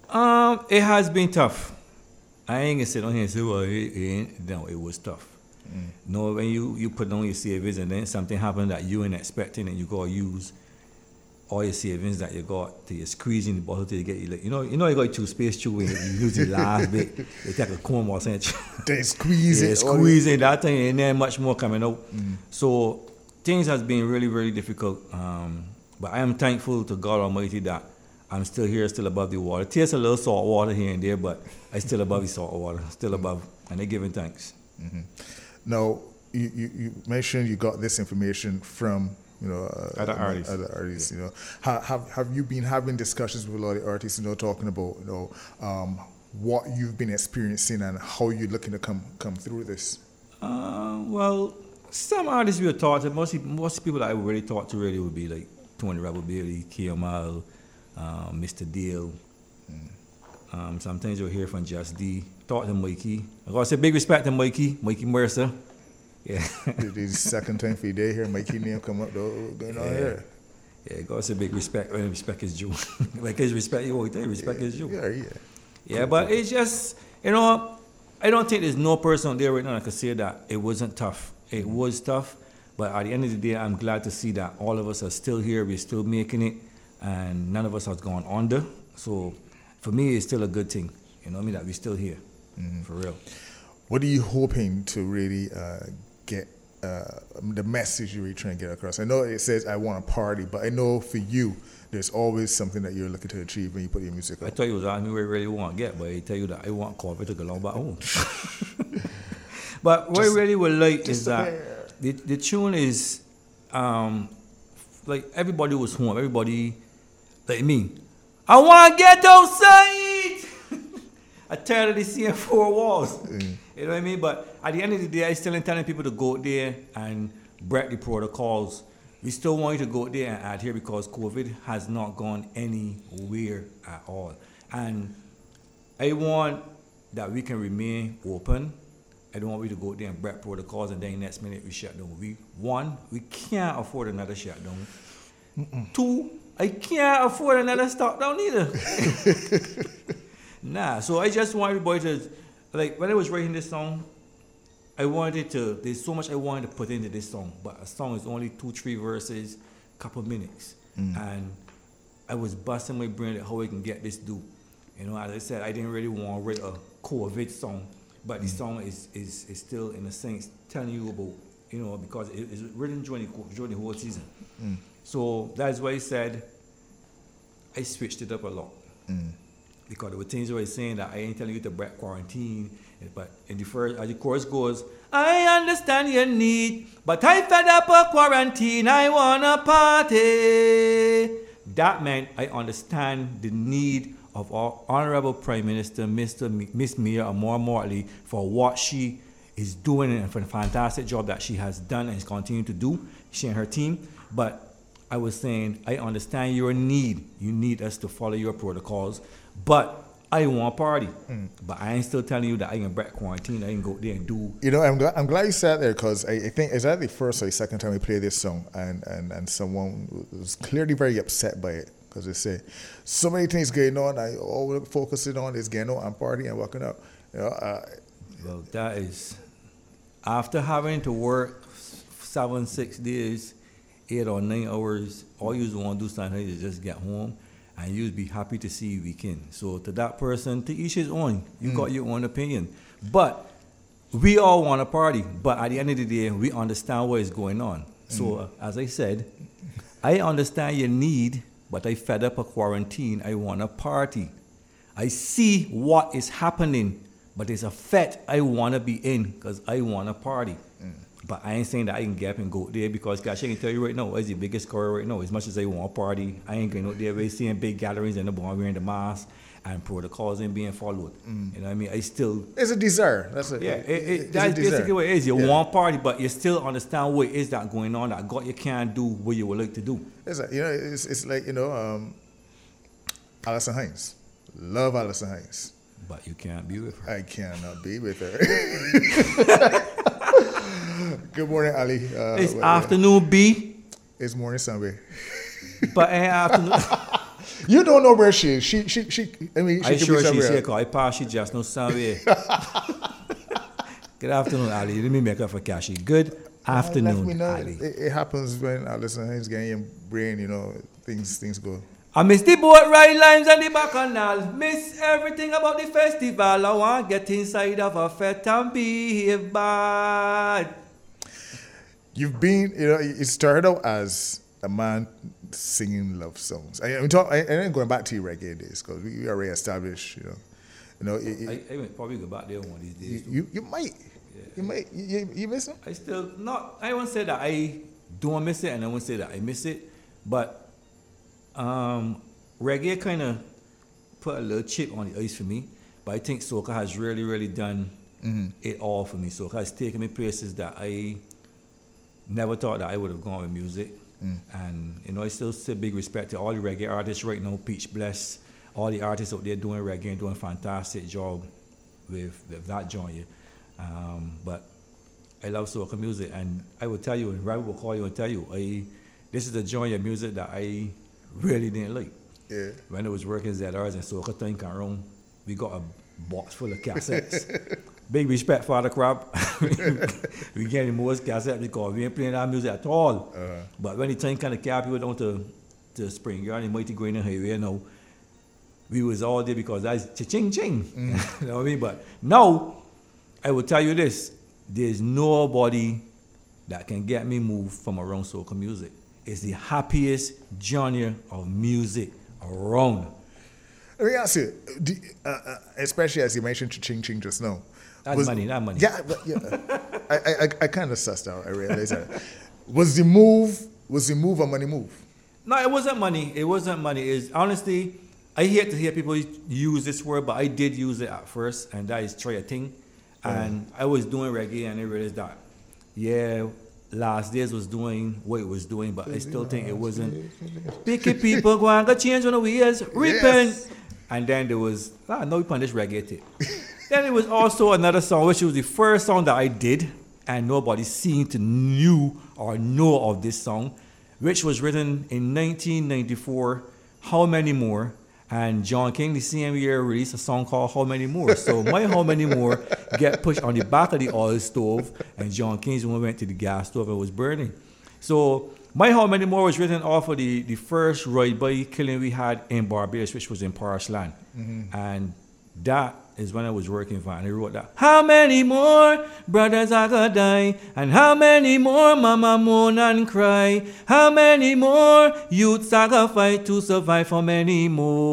It has been tough. I ain't gonna sit on here and say, well, it ain't. No, it was tough. No, when you put on your savings and then something happened that you ain't expecting and you gotta use all your savings that you got till you're squeezing the bottle till you get you got your toothpaste chew and you use the last bit. You take a comb or something. They squeeze it. Squeeze it. That thing ain't there much more coming out. So things has been really, really difficult. But I am thankful to God Almighty that I'm still here, still above the water. Tastes a little salt water here and there, but I still above the salt water, still above, and they're giving thanks. Now, you mentioned you got this information from other artists. Other artists, Have you been having discussions with a lot of artists, talking about what you've been experiencing and how you're looking to come through this? Well, some artists we have talked to. Most people that I really talk to really would be like Tony Rebel Bailey, KML, Mr. Deal. Sometimes you'll hear from Just D. Talk to Mikey. I gotta say big respect to Mikey Mercer. Yeah. This is the second time for your day here. Mikey name come up though. Going on here. Yeah, gotta say big respect. Respect is due. Like his respect, you always think respect is due. Yeah, but it's just I don't think there's no person out there right now that can say that it wasn't tough. It was tough, but at the end of the day, I'm glad to see that all of us are still here. We're still making it, and none of us has gone under. So, for me, it's still a good thing. You know what I mean? That we're still here, for real. What are you hoping to really get the message you're really trying to get across? I know it says I want a party, but I know for you, there's always something that you're looking to achieve when you put your music out. I thought you was asking me what I really want to get, but I tell you that I want COVID to go along back home. But what I really would like is that the tune is like everybody was home. Everybody like me. I want to get outside. I'm tired of the same four walls. You know what I mean? But at the end of the day, I still telling people to go out there and break the protocols. We still want you to go out there and adhere because COVID has not gone anywhere at all. And I want that we can remain open. I don't want we to go out there and break protocols and then next minute we shut down. We can't afford another shutdown. 2, I can't afford another stop down either. Nah, so I just want everybody to, like when I was writing this song, there's so much I wanted to put into this song, but a song is only 2-3 verses, couple minutes. And I was busting my brain at how I can get this due. As I said, I didn't really want to write a COVID song, but the song is still in a sense telling you about, because it's written during the whole season. So that's why I said I switched it up a lot. Because there were things I was saying that I ain't telling you to break quarantine, but in the chorus goes, I understand your need, but I fed up a quarantine, I wanna party. That meant I understand the need of our Honorable Prime Minister, Miss Mia Amor Mortley, for what she is doing and for the fantastic job that she has done and is continuing to do, she and her team. But I was saying, I understand your need. You need us to follow your protocols, but I want a party. But I ain't still telling you that I can break quarantine. I can go there and do. I'm glad you sat there because I think is that the first or the second time we played this song and someone was clearly very upset by it because they say so many things going on. I all we're focusing on is getting out and partying and walking up. Well, that is after having to work 7-6 days. 8 or 9 hours, all you want to do sometimes is just get home and you'll be happy to see you weekend. So to that person, to each his own. You got your own opinion. But we all want a party. But at the end of the day, we understand what is going on. So as I said, I understand your need, but I fed up a quarantine. I want a party. I see what is happening, but it's a fete I want to be in because I want a party. But I ain't saying that I can get up and go there because gosh, I can tell you right now, it's the biggest scorer right now. As much as I want a party, I ain't going out there. We're seeing big gatherings and the boy wearing the mask and protocols ain't being followed. You know what I mean? It's a desire. That's basically what it is. You want a party, but you still understand what is that going on that God you can't do what you would like to do. It's like Alison Hines. Love Alison Hines. But you can't be with her. I cannot be with her. Good morning, Ali. It's afternoon, B. It's morning, Sunday. But ain't afternoon. You don't know where she is. She I mean, she I could sure be she's somewhere. here, 'cause I pass, she just no somewhere. Good afternoon, Ali. Let me make up for Kashi. Good Let afternoon, me know. Ali. It happens when Alison is getting your brain, you know, things go. I miss the boat ride lines and the bacchanal. Miss everything about the festival. I want get inside of a fete and behave bad. You've been, you know, it started out as a man singing love songs. I ain't going back to your reggae days because we already established, you know. I will probably go back there one of these days. You might. Yeah. You might. You miss them? I still not. I won't say that I don't miss it, and I won't say that I miss it. But reggae kind of put a little chip on the ice for me. But I think soca has really, really done it all for me. Soca has taken me places that I never thought that I would have gone with music. And, you know, I still say big respect to all the reggae artists right now, Peach Bless, all the artists out there doing reggae and doing a fantastic job with that genre. But I love soca music, and I will tell you, and Ravi will call you and tell you, this is a genre of music that I really didn't like. Yeah. When I was working ZRs and Soca Time around, we got a box full of cassettes. Big respect for the crowd. We getting most cassettes because we ain't playing that music at all. But when the time kind of carry people down to Spring Yard and Mighty Green and Highway, you know, we was all there because that's cha-ching ching. You know what I mean? But now, I will tell you this, there's nobody that can get me moved from around soca music. It's the happiest genre of music around. Let me ask you, especially as you mentioned Ching Ching just now. That money. Yeah, but I kind of sussed out. I realized that. Was the move a money move? No, it wasn't money. It's honestly, I hate to hear people use this word, but I did use it at first, and that is try a thing. And I was doing reggae, and I realized that, Last Days was doing what it was doing, but I still think it wasn't. Picky people go and go change on the ways, repent. Yes. And then there was, no, we put this reggae tape. Then there was also another song, which was the first song that I did, and nobody seemed to knew or know of this song, which was written in 1994, How Many More? And John King, the same year, released a song called How Many More. So my How Many More get pushed on the back of the oil stove, and John King's one went to the gas stove and was burning. So my How Many More was written off of the first ride-by killing we had in Barbados, which was in Parish Land. And that is when I was working for, and I wrote that. How many more brothers are gonna die? And how many more mama moan and cry? How many more youths are gonna fight to survive? How many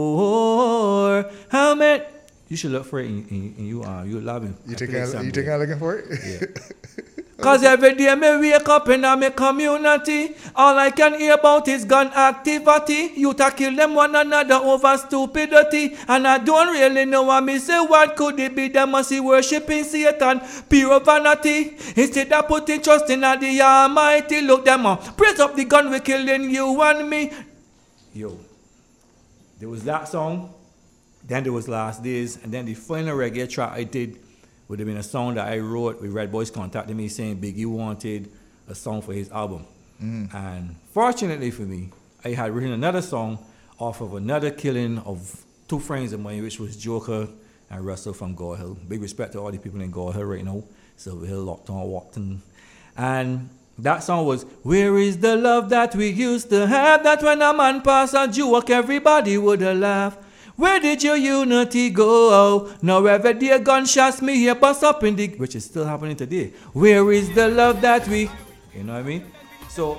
more? How many? You should look for it in you loving. You think I'm looking for it? Yeah. Cause every day me wake up in my community, all I can hear about is gun activity. Youth a kill them one another over stupidity, and I don't really know what me say. What could it be? Them must be worshiping Satan, pure vanity. Instead of putting trust in the Almighty, look them up, praise up the gun we killing you and me. Yo, there was that song, then there was Last Days, and then the final reggae track I did would have been a song that I wrote with Red Boys contacted me saying Biggie wanted a song for his album. And fortunately for me, I had written another song off of another killing of two friends of mine, which was Joker and Russell from Gore Hill. Big respect to all the people in Gore Hill right now. Silver Hill, Lockton, Walkton. And that song was, where is the love that we used to have, that when a man passed a joke, everybody would have laughed. Where did your unity go? Now every day gunshots me here bust up in the... Which is still happening today. Where is the love that we... You know what I mean? So,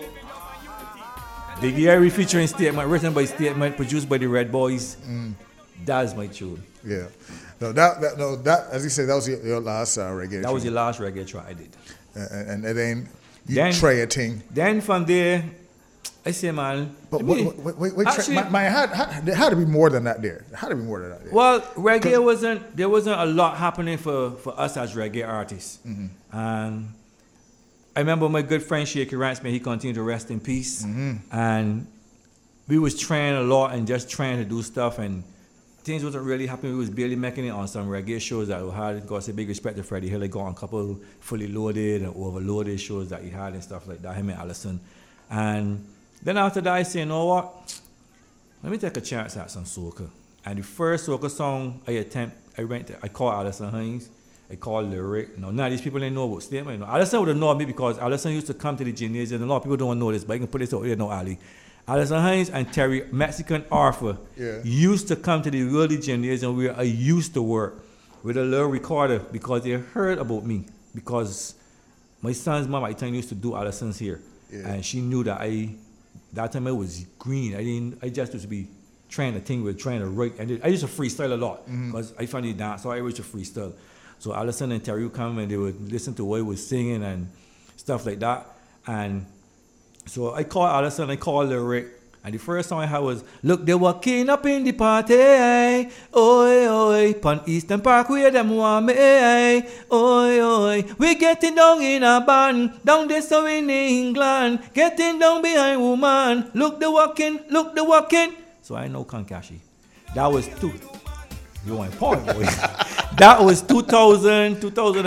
Biggie Harry featuring Statement, written by Statement, produced by the Red Boys. That is my tune. Yeah. No, that as you said, that was your last reggae. That was your last reggae track I did. And then you try a thing. Then from there... I say, man. But wait, actually, there had to be more than that there. There had to be more than that there. Well, reggae there wasn't a lot happening for us as reggae artists. And I remember my good friend Shaky Rance, may he continue to rest in peace. And we was trying a lot and just trying to do stuff, and things wasn't really happening. We was barely making it on some reggae shows that we had. Got a big respect to Freddie Hill. He got on a couple fully loaded and overloaded shows that he had and stuff like that, him and Allison. And then after that, I say, you know what? let me take a chance at some soca. And the first soca song I called Allison Haynes. I called Lyric. Now these people didn't know about Statement. Allison would have known me because Allison used to come to the gymnasium. A lot of people don't know this, but I can put this out here now, Ali. Allison Haynes and Terry, Mexican Arthur, used to come to the early gymnasium where I used to work with a little recorder because they heard about me. Because my son's mom at the time used to do Allison's hair. Yeah. And she knew that that time I was green. I just used to be trying to write. And I used to freestyle a lot because I found it dance, so I used to freestyle. So Allison and Terry would come and they would listen to what I was singing and stuff like that. And so I called Allison, I called Lyric, and the first song I had was, look, they walking up in the party, oi, oi, pon Eastern Park where them want me, oi, oi. We getting down in a band, down there so in England, getting down behind woman, look the walking. So I know Kankashi. That was you want a point, boy. That was 2001.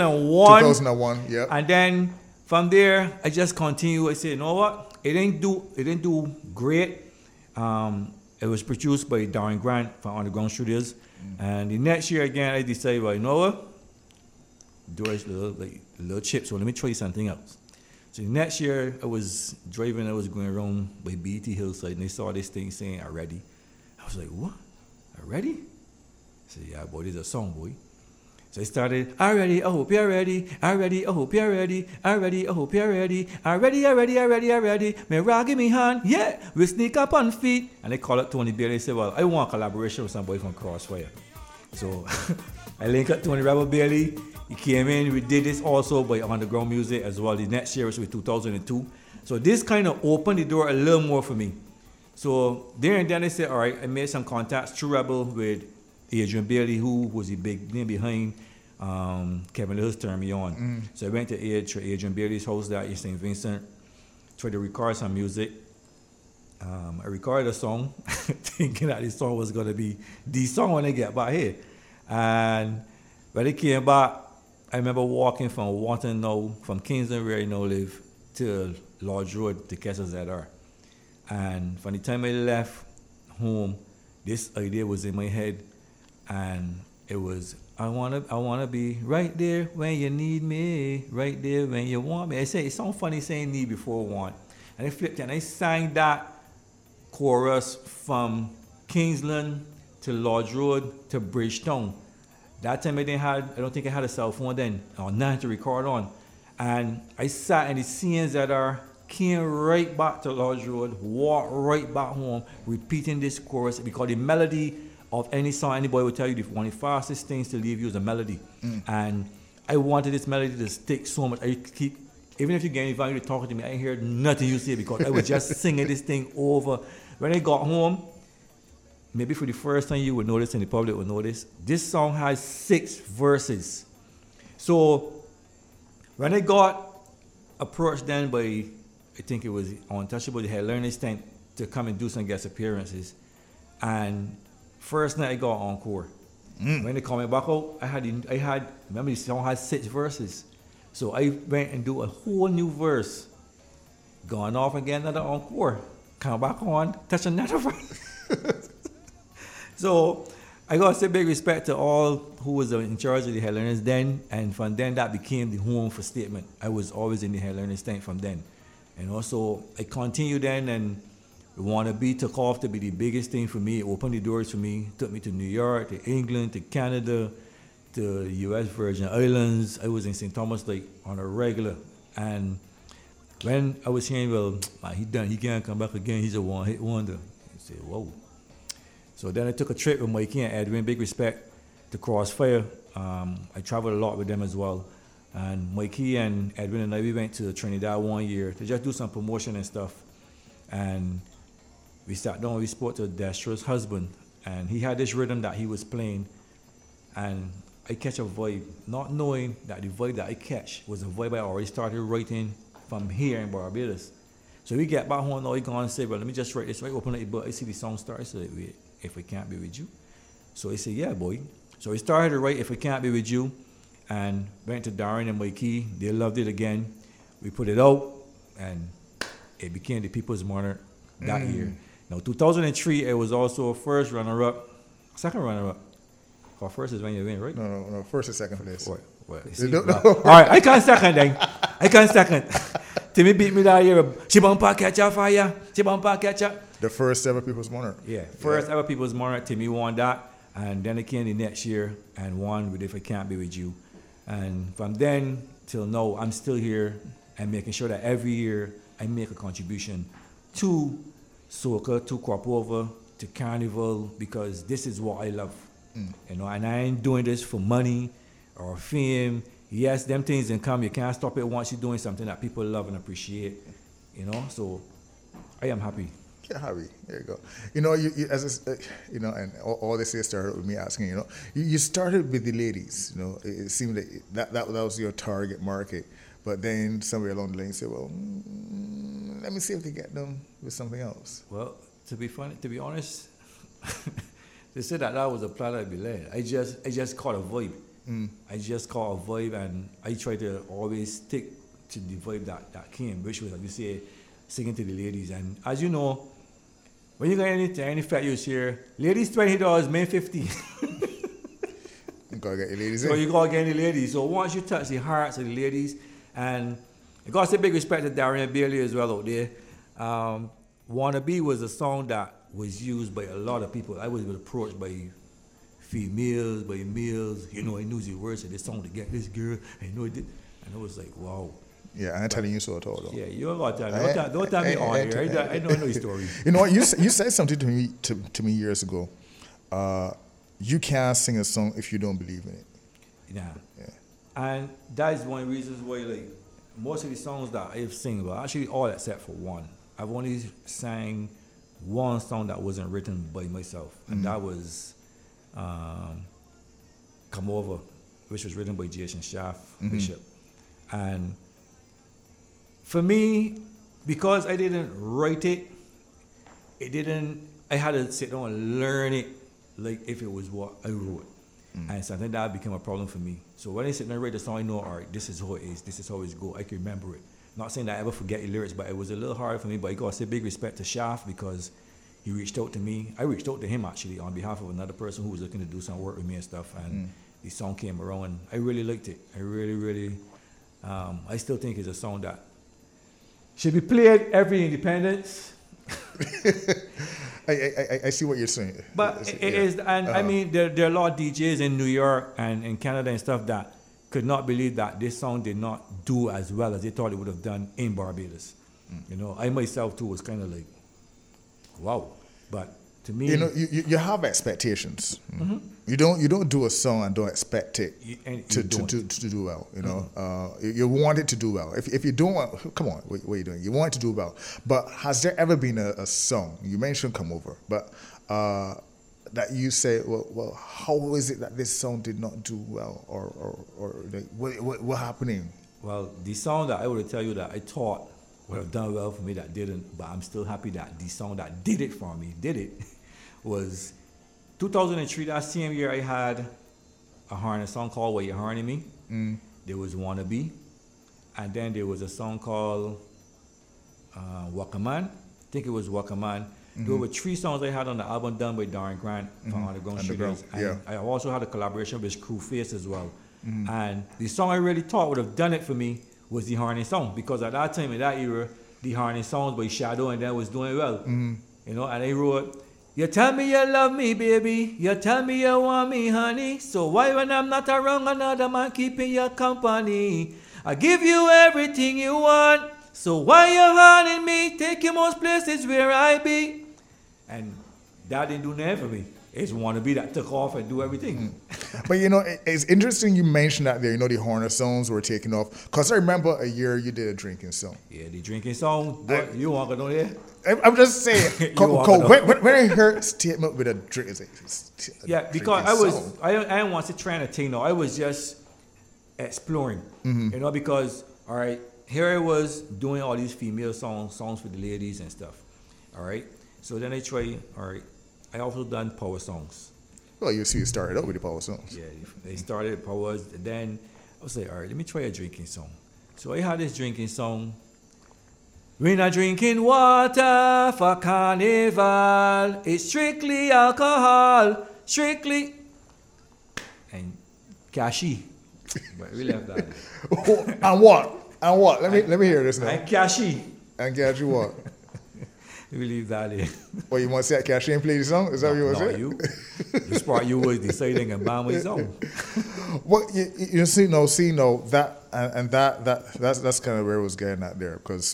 2001, yeah. And then from there, I just continued. I said, you know what? It didn't do great. It was produced by Darren Grant from Underground Studios. And the next year again, I decided, well, you know what? Doris little chip. So let me try something else. So the next year, I was going around by BT Hillside, and they saw this thing saying "Already." I was like, what? Already? I said, yeah, boy, this is a song, boy. So I started, already, I hope you're ready. Already, I hope you're ready. Already, I hope you're ready. Already. Me rock give me hand, yeah. We sneak up on feet. And they call it Tony Bailey. They say, well, I want collaboration with somebody from Crossfire. So I linked up Tony Rebel Bailey. He came in. We did this also by Underground Music as well. The next year was with 2002. So this kind of opened the door a little more for me. So there and then I said, all right, I made some contacts through Rebel with Adrian Bailey, who was the big name behind Kevin Lewis turned me on. So I went to Adrian Bailey's house there in St. Vincent, tried to record some music. I recorded a song, thinking that this song was going to be the song when I get back here. And when I came back, I remember walking from Kingston, where I now live, to Lodge Road to catch a ZR. And from the time I left home, this idea was in my head. And it was, I wanna be right there when you need me, right there when you want me. I say, it sounds funny saying need before want. And I flipped it and I sang that chorus from Kingsland to Lodge Road to Bridgetown. That time I don't think I had a cell phone then, or nothing to record on. And I sat in the scenes that came right back to Lodge Road, walked right back home, repeating this chorus because the melody of any song, anybody will tell you one of the fastest things to leave you is a melody. And I wanted this melody to stick so much. Even if you get anybody to talk to me, I ain't heard nothing you say because I was just singing this thing over. When I got home, maybe for the first time you would notice and the public would notice, this song has 6 verses. So when I got approached then by, I think it was Untouchable, they had Learning Stand to come and do some guest appearances. And first night I got encore. When they called me back out, remember the song had 6 verses. So I went and do a whole new verse. Gone off again, another encore. Come back on, touch another verse. So I got to say big respect to all who was in charge of the Head Learners then. And from then that became the home for Statement. I was always in the Head Learners stand from then. And also I continued then, and Wannabe took off to be the biggest thing for me. It opened the doors for me. Took me to New York, to England, to Canada, to the U.S. Virgin Islands. I was in St. Thomas like on a regular. And when I was hearing, well, he done, he can't come back again. He's a one-hit wonder. I said, whoa. So then I took a trip with Mikey and Edwin. Big respect to Crossfire. I traveled a lot with them as well. And Mikey and Edwin and I, we went to Trinidad one year to just do some promotion and stuff. And we sat down, we spoke to Destra's husband, and he had this rhythm that he was playing, and I catch a vibe, not knowing that the vibe that I catch was a vibe I already started writing from here in Barbados. So we get back home, now he gone and say, well, let me just write this. So I open it, but I see the song start. I said, wait, If I Can't Be With You. So he said, yeah, boy. So we started to write If I Can't Be With You, and went to Darren and Mikey. They loved it again. We put it out, and it became the People's Monarch that year. Now, 2003, it was also a first runner-up, second runner-up. Or first is when you win, right? No. First and second place. What? No. All right, I can't second then. I can't second. Timmy beat me that year. Chibampa catch up fire. Chibampa catch up. The first ever People's Monarch. Yeah, first ever People's Monarch. Timmy won that. And then it came the next year and won with If I Can't Be With You. And from then till now, I'm still here and making sure that every year I make a contribution to soca, to crop over, to carnival, because this is what I love. You know, and I ain't doing this for money or fame. Yes, them things can come. You can't stop it once you're doing something that people love and appreciate. You know, so I am happy. Yeah, Harry. There you go. You know, you as a, you know, and all this year started with me asking. You know, you started with the ladies. You know, it seemed that was your target market. But then somewhere along the line, you said, "Well, let me see if they get them with something else." Well, to be honest, they said that was a plan I'd be led. I just caught a vibe. I just caught a vibe, and I try to always stick to the vibe that came, which was, like you say, singing to the ladies. And as you know, when you go any fairs here, ladies $20, men $50. You gotta get the ladies So in. you gotta get the ladies. So once you touch the hearts of the ladies, and I gotta say big respect to Darian Bailey as well out there. Wannabe was a song that was used by a lot of people. I was approached by females, by males. You know, I knew the words of this song to get this girl. I know it did. And I was like, wow. Yeah, I ain't telling you so at all, though. Yeah, you don't got time. Don't tell me on here. I don't know your story. You know what? You said something to me years ago. You can't sing a song if you don't believe in it. Yeah. Yeah. And that is one of the reasons why, like, most of the songs that I've sing, well, actually all except for one. I've only sang one song that wasn't written by myself, and that was Come Over, which was written by Jason Schaff, Bishop. And for me, because I didn't write it, I had to sit down and learn it like if it was what I wrote. And something that became a problem for me. So when I sit and write the song, I know, all right, this is how it is, this is how it's go. I can remember it. Not saying that I ever forget the lyrics, but it was a little hard for me. But I got to say big respect to Schaff because he reached out to me. I reached out to him actually on behalf of another person who was looking to do some work with me and stuff. And the song came around and I really liked it. I really, I still think it's a song that should be played every Independence. I see what you're saying. But it is, and I mean, there are a lot of DJs in New York and in Canada and stuff that could not believe that this song did not do as well as they thought it would have done in Barbados. You know, I myself too was kind of like, wow. But to me, you know, you have expectations. You don't do a song and don't expect it to do well. You know, you want it to do well. If you don't want, come on, what are you doing? You want it to do well. But has there ever been a song, you mentioned Come Over, but that you say, well, how is it that this song did not do well, or what happening? Well, the song that I would tell you that I thought would have done well for me that didn't, but I'm still happy that the song that did it for me was 2003. That same year I had a song called Why You Horning Me. There was Wannabe, and then there was a song called Wakaman. I think it was Wakaman. There were 3 songs I had on the album done by Darren Grant from Underground Studios. And I also had a collaboration with Screwface as well. And the song I really thought would have done it for me was the Horny song, because at that time, in that era, the Horny songs by Shadow and then was doing well. You know, and I wrote, you tell me you love me, baby. You tell me you want me, honey. So why when I'm not around, another man keeping your company? I give you everything you want. So why you haunting me? Take you most places where I be. And that didn't do nothing for me. It's Wannabe that took off and do everything. But you know, it's interesting you mentioned that there. You know, the Horner songs were taking off. Because I remember a year you did a drinking song. Yeah, the drinking song. You want to go there? I'm just saying. When I heard a statement with a drink, it's like, yeah, because I didn't want to try anything. No, I was just exploring. You know, because all right, here I was doing all these female songs for the ladies and stuff. All right, so then I try. All right, I also done power songs. Well, you see, you started out with the power songs. Yeah, they started powers. Then I was like, all right, let me try a drinking song. So I had this drinking song, We're not drinking water for carnival. It's strictly alcohol. Strictly. And Kashi. But we left that. And what? And what? Let me hear this now. And Kashi. And Kashi what? We leave that in. Well, you want to say Kashi and play the song? Is that what you want to say? You. This part you was deciding and bam with song. Well, you see, that and that's kind of where I was getting at there, because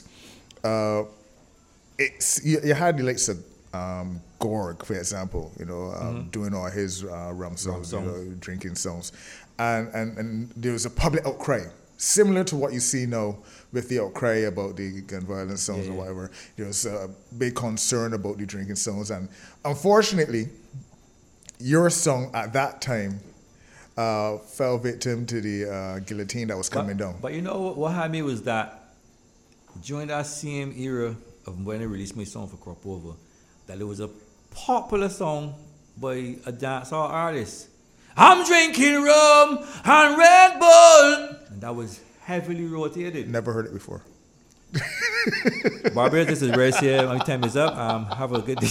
it's you had the likes of Gorg, for example, doing all his rum songs, drinking songs, and there was a public outcry similar to what you see now with the outcry about the gun violence songs or whatever. There was a big concern about the drinking songs, and unfortunately, your song at that time fell victim to the guillotine that was coming down. But you know what had me was that during that same era of when I released my song for Crop Over, that there was a popular song by a dancehall artist. I'm drinking rum and Red Bull, and that was heavily rotated. Never heard it before. Barbados, this is Rez here. My time is up. Have a good day.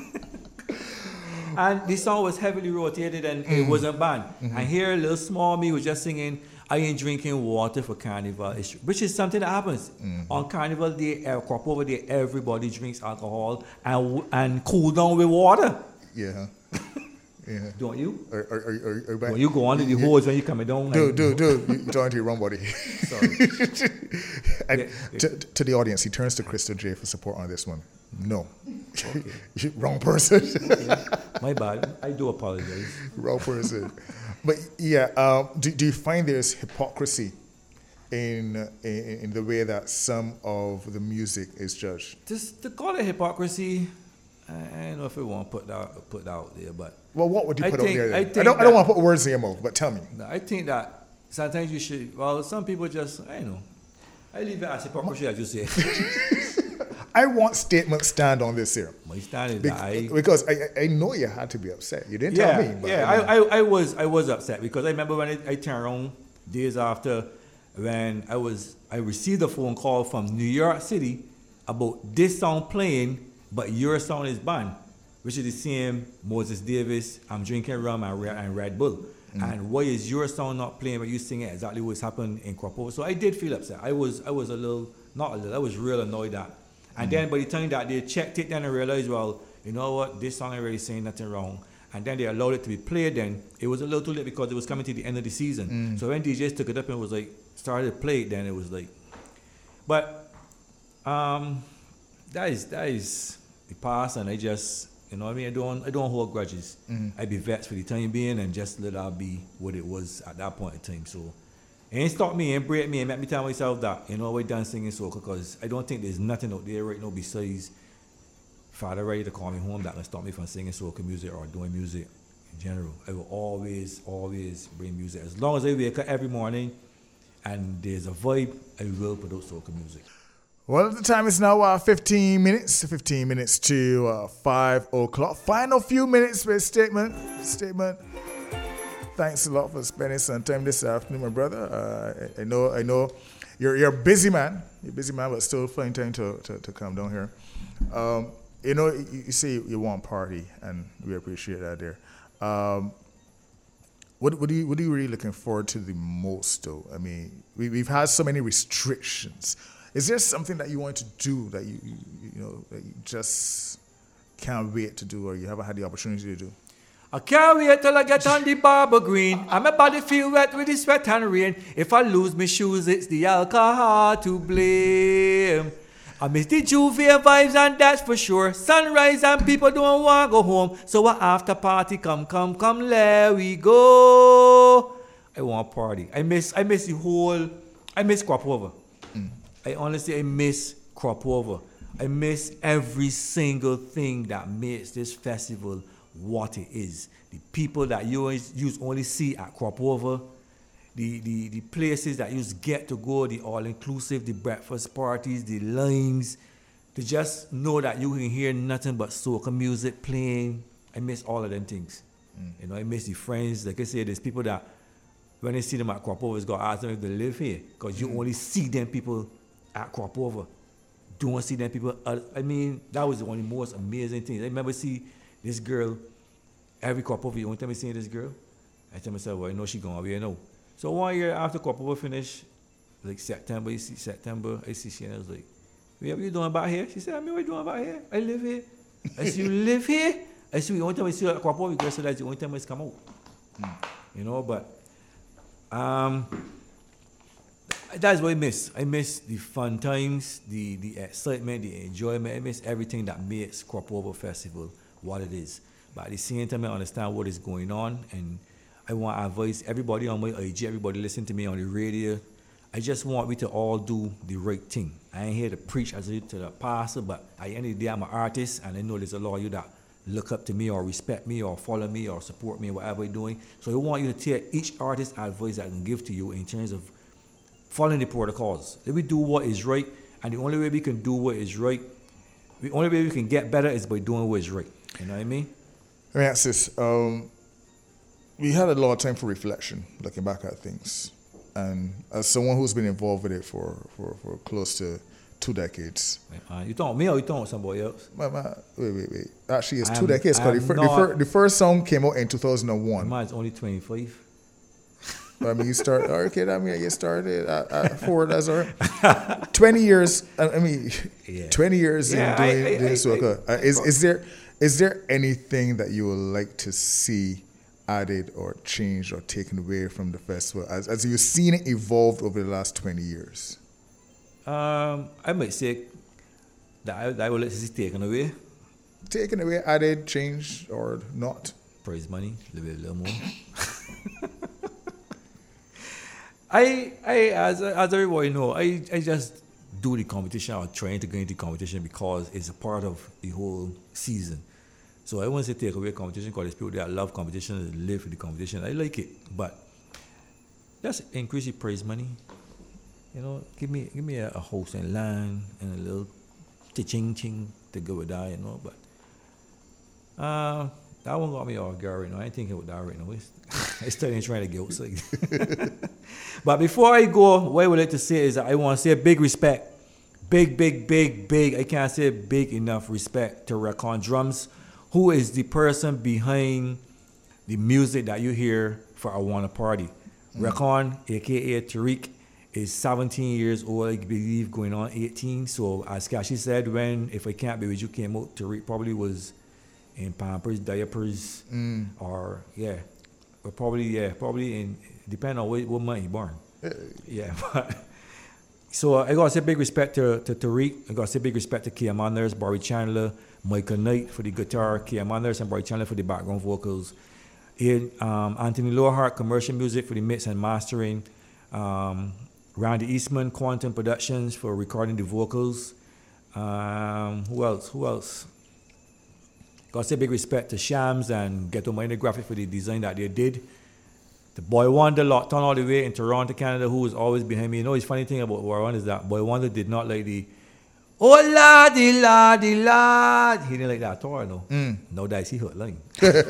And this song was heavily rotated and it wasn't banned. And here, little small me was just singing, I ain't drinking water for Carnival, which is something that happens. On Carnival Day, Crop Over Day, everybody drinks alcohol and cool down with water. Yeah. Yeah. Don't you? Are when you go under the hose when you coming down. Dude, you're talking to your wrong body. Sorry. And to the audience, he turns to Crystal J for support on this one. No. Okay. Wrong person. My bad. I do apologize. Wrong person. But yeah, do you find there's hypocrisy in the way that some of the music is judged? Just to call it hypocrisy, I don't know if we want to put that out there, but well, what would you put out there? I don't want to put words in your mouth, but tell me. I think that sometimes you should. Well, some people just I leave it as hypocrisy, as you say. I want statement stand on this here. My stand is because I know you had to be upset. You didn't tell me. But I was upset because I remember when I turned around days after when I received a phone call from New York City about this song playing, but your song is banned, which is the same Moses Davis, I'm drinking rum and Red Bull. And why is your song not playing but you singing exactly what's happened in Crop Over? So I did feel upset. I was I was real annoyed that. And then by the time that they checked it, then I realized, well, you know what, this song ain't really saying nothing wrong. And then they allowed it to be played. Then it was a little too late because it was coming to the end of the season. So when DJs took it up and was like started to play it, then it was like, but that is the past, and I just, you know what I mean, I don't hold grudges. I be vexed for the time being and just let that be what it was at that point in time. So it ain't stop me, ain't break me, and make me tell myself that, you know, we're done singing soca, because I don't think there's nothing out there right now besides Father ready to call me home that can stop me from singing soca music or doing music in general. I will always bring music. As long as I wake up every morning and there's a vibe, I will put out soca music. Well, the time is now 15 minutes to 5 o'clock. Final few minutes with statement. Thanks a lot for spending some time this afternoon, my brother. I know you're a busy man. You're a busy man, but still find time to come down here. You know, you say you want party, and we appreciate that there. What are you really looking forward to the most, though? I mean, we've had so many restrictions. Is there something that you want to do that you just can't wait to do, or you haven't had the opportunity to do? I can't wait till I get on the Barber Green, and my body feel wet with the sweat and rain. If I lose my shoes, it's the alcohol to blame. I miss the Juvier vibes, and that's for sure. Sunrise and people don't want to go home, so after party, come, let we go. I want party. I miss Crop Over. I miss Crop Over. I miss every single thing that makes this festival what it is. The people that you only see at Crop Over, the places that you get to go, the all-inclusive, the breakfast parties, the lines, to just know that you can hear nothing but soca music playing. I miss all of them things. You know, I miss the friends. Like I say, there's people that when they see them at Crop Over, it's got to ask them if they live here, because you only see them people at Crop Over. don't see them people. I mean, that was one of the most amazing things. I remember see this girl every couple of years. One time I see this girl, I tell myself, well, I know she going away, I know. So 1 year after couple of finish, like September, I see she, and I was like, what are you doing about here? She said, what are you doing about here? I live here. I said, you live here? I said, the only time I see her couple of girls, that's the only time I come out. You know, but that's what I miss. I miss the fun times, the excitement, the enjoyment. I miss everything that makes Crop Over Festival what it is. But at the same time, I understand what is going on, and I want to advise everybody on my IG, everybody listening to me on the radio. I just want we to all do the right thing. I ain't here to preach as to the pastor, but at the end of the day, I'm an artist, and I know there's a lot of you that look up to me or respect me or follow me or support me, whatever I'm doing. So I want you to take each artist advice that I can give to you in terms of following the protocols. Let me do what is right, and the only way we can do what is right, the only way we can get better is by doing what is right. You know what I mean? Let me ask this. We had a lot of time for reflection, looking back at things. And as someone who's been involved with it for close to 2 decades. You talking me or you talking somebody else? Wait. Actually, it's 2 decades. Because the first song came out in 2001. Mine's only 25. I mean, you started, okay, that means you started at 4, that's all right. 20 years, 20 years in doing this work. Is there anything that you would like to see added or changed or taken away from the festival as you've seen it evolve over the last 20 years? I might say that I would like to see taken away. Taken away, added, changed, or not? Prize money, a little more. As everybody know, I just do the competition or trying to go into competition because it's a part of the whole season. So I won't say take away competition because there's people that love competition and live for the competition. I like it, but just increase the prize money. You know, give me a house and land and a little ching to go with that, you know. But that one got me off guard right now. I ain't thinking about that right now. I still ain't trying to get outside. But before I go, what I would like to say is that I want to say big respect. Big. I can't say big enough respect to Rakon Drums, who is the person behind the music that you hear for I Wanna Party. Rakon, a.k.a. Tariq, is 17 years old, I believe, going on 18. So as Kashi said, when If I Can't Be With You came out, Tariq probably was in Pampers, diapers, or probably in, depending on what month he born. But so I gotta say big respect to Tariq. I gotta say big respect to Kia Manders, Barry Chandler, Michael Knight for the guitar, Kia Manders and Barry Chandler for the background vocals. Anthony Lowhart, commercial music for the mix and mastering. Randy Eastman, Quantum Productions for recording the vocals. Who else? Gotta say big respect to Shams and Ghetto Minor Graphic for the design that they did. The Boy Wonder locked on all the way in Toronto, Canada, who was always behind me. You know, the funny thing about Boy Wonder is that Boy Wonder did not like the "Oh ladi ladi lad." He didn't like that at all, no. No dice, he hurt line.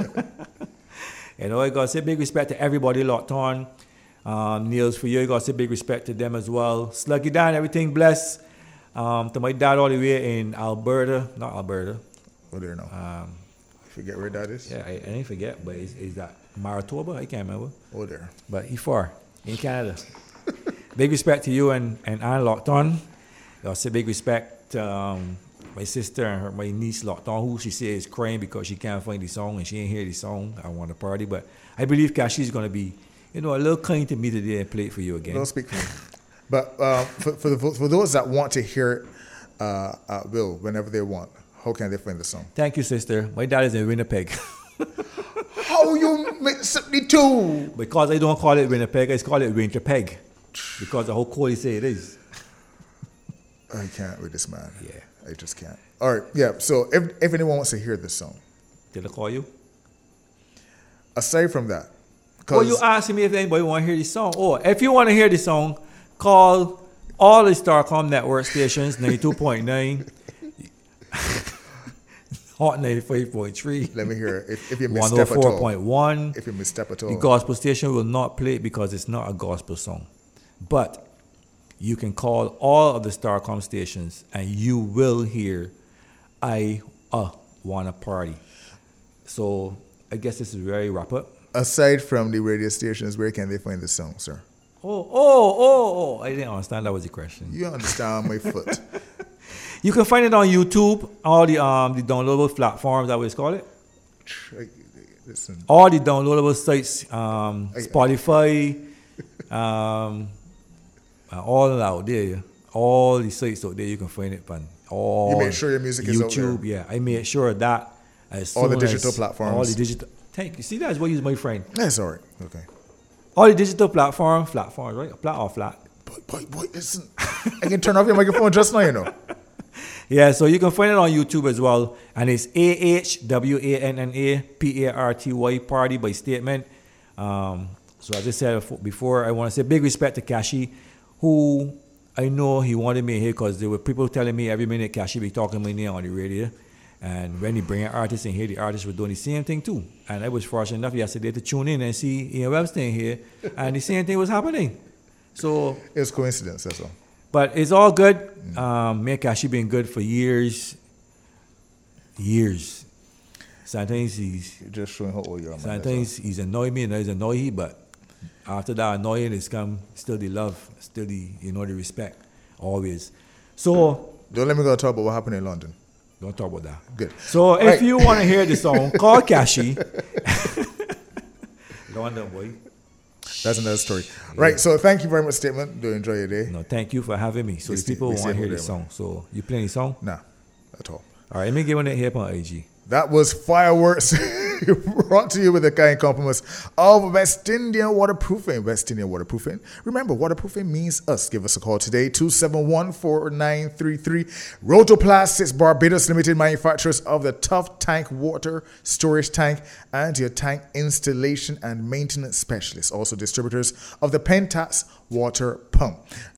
You know, I gotta say big respect to everybody locked on. Niels, for you, I gotta say big respect to them as well. Sluggy Dan, everything bless. To my dad all the way in Alberta, not Alberta. Oh, there now. I forget where that is. Yeah, I didn't forget, but is that Manitoba? I can't remember. Oh, there. But he far in Canada. Big respect to you and Anne locked on. I say big respect to my sister and my niece locked on, who she says is crying because she can't find the song and she ain't hear the song. I Want to Party, but I believe Kashi's gonna be, a little kind to me today and play it for you again. Don't speak for me. But for those that want to hear it, Will, whenever they want, how can they find the song? Thank you, sister. My dad is in Winnipeg. How you mix up the two? Because I don't call it Winnipeg, I call it Winterpeg. Because of how cold he say it is. I can't with this man. Yeah. I just can't. All right, yeah. So if anyone wants to hear this song. Did I call you? Aside from that. Well, you asking me if anybody want to hear this song. Oh, if you want to hear this song, call all the Starcom network stations, 92.9. Hot 95.3. Let me hear it. If you misstep at all. 104.1. If you misstep at all. The gospel station will not play it because it's not a gospel song. But you can call all of the Starcom stations and you will hear I Wanna Party. So I guess this is very wrap up. Aside from the radio stations, where can they find the song, sir? Oh, I didn't understand that was the question. You understand my foot. You can find it on YouTube, all the downloadable platforms, that what it's called it. Listen. All the downloadable sites, Spotify, all out there. All the sites out there, you can find it on all. You make sure your music is out there. YouTube, yeah. I made sure that as all the soon digital as platforms. All the digital. Thank you. See, that's what he's my friend. That's all right. Okay. All the digital platforms, right? Flat or flat. Boy, listen. I can turn off your microphone just now, you know. Yeah, so you can find it on YouTube as well. And it's AHWANNA Party by Statement. So as I said before, I want to say big respect to Kashi, who I know he wanted me here because there were people telling me every minute Kashi be talking my name on the radio. And when he bring an artist in here, the artists were doing the same thing too. And I was fortunate enough yesterday to tune in and see Ian Webster in here, and the same thing was happening. So it's coincidence, that's all. But it's all good. Me and Kashi been good for years. Sometimes he's you're just showing how old you are. Sometimes he's annoyed me and he's annoyed he, but after that annoying is come still the love, still the the respect, always. So don't let me go talk about what happened in London. Don't talk about that. Good. So if you want to hear the song, call Kashi. London boy. That's another story. Yeah. Right, so thank you very much, Statement. Do enjoy your day. No, thank you for having me. So the people want to hear the song. So you playing the song? Nah, at all. All right, let me get one here on IG. That was Fireworks, brought to you with the kind compliments of West Indian Waterproofing. West Indian Waterproofing. Remember, waterproofing means us. Give us a call today, 271-4933. Rotoplastics Barbados Limited, manufacturers of the Tough Tank Water Storage Tank and your tank installation and maintenance specialists. Also distributors of the Pentax Water Pump.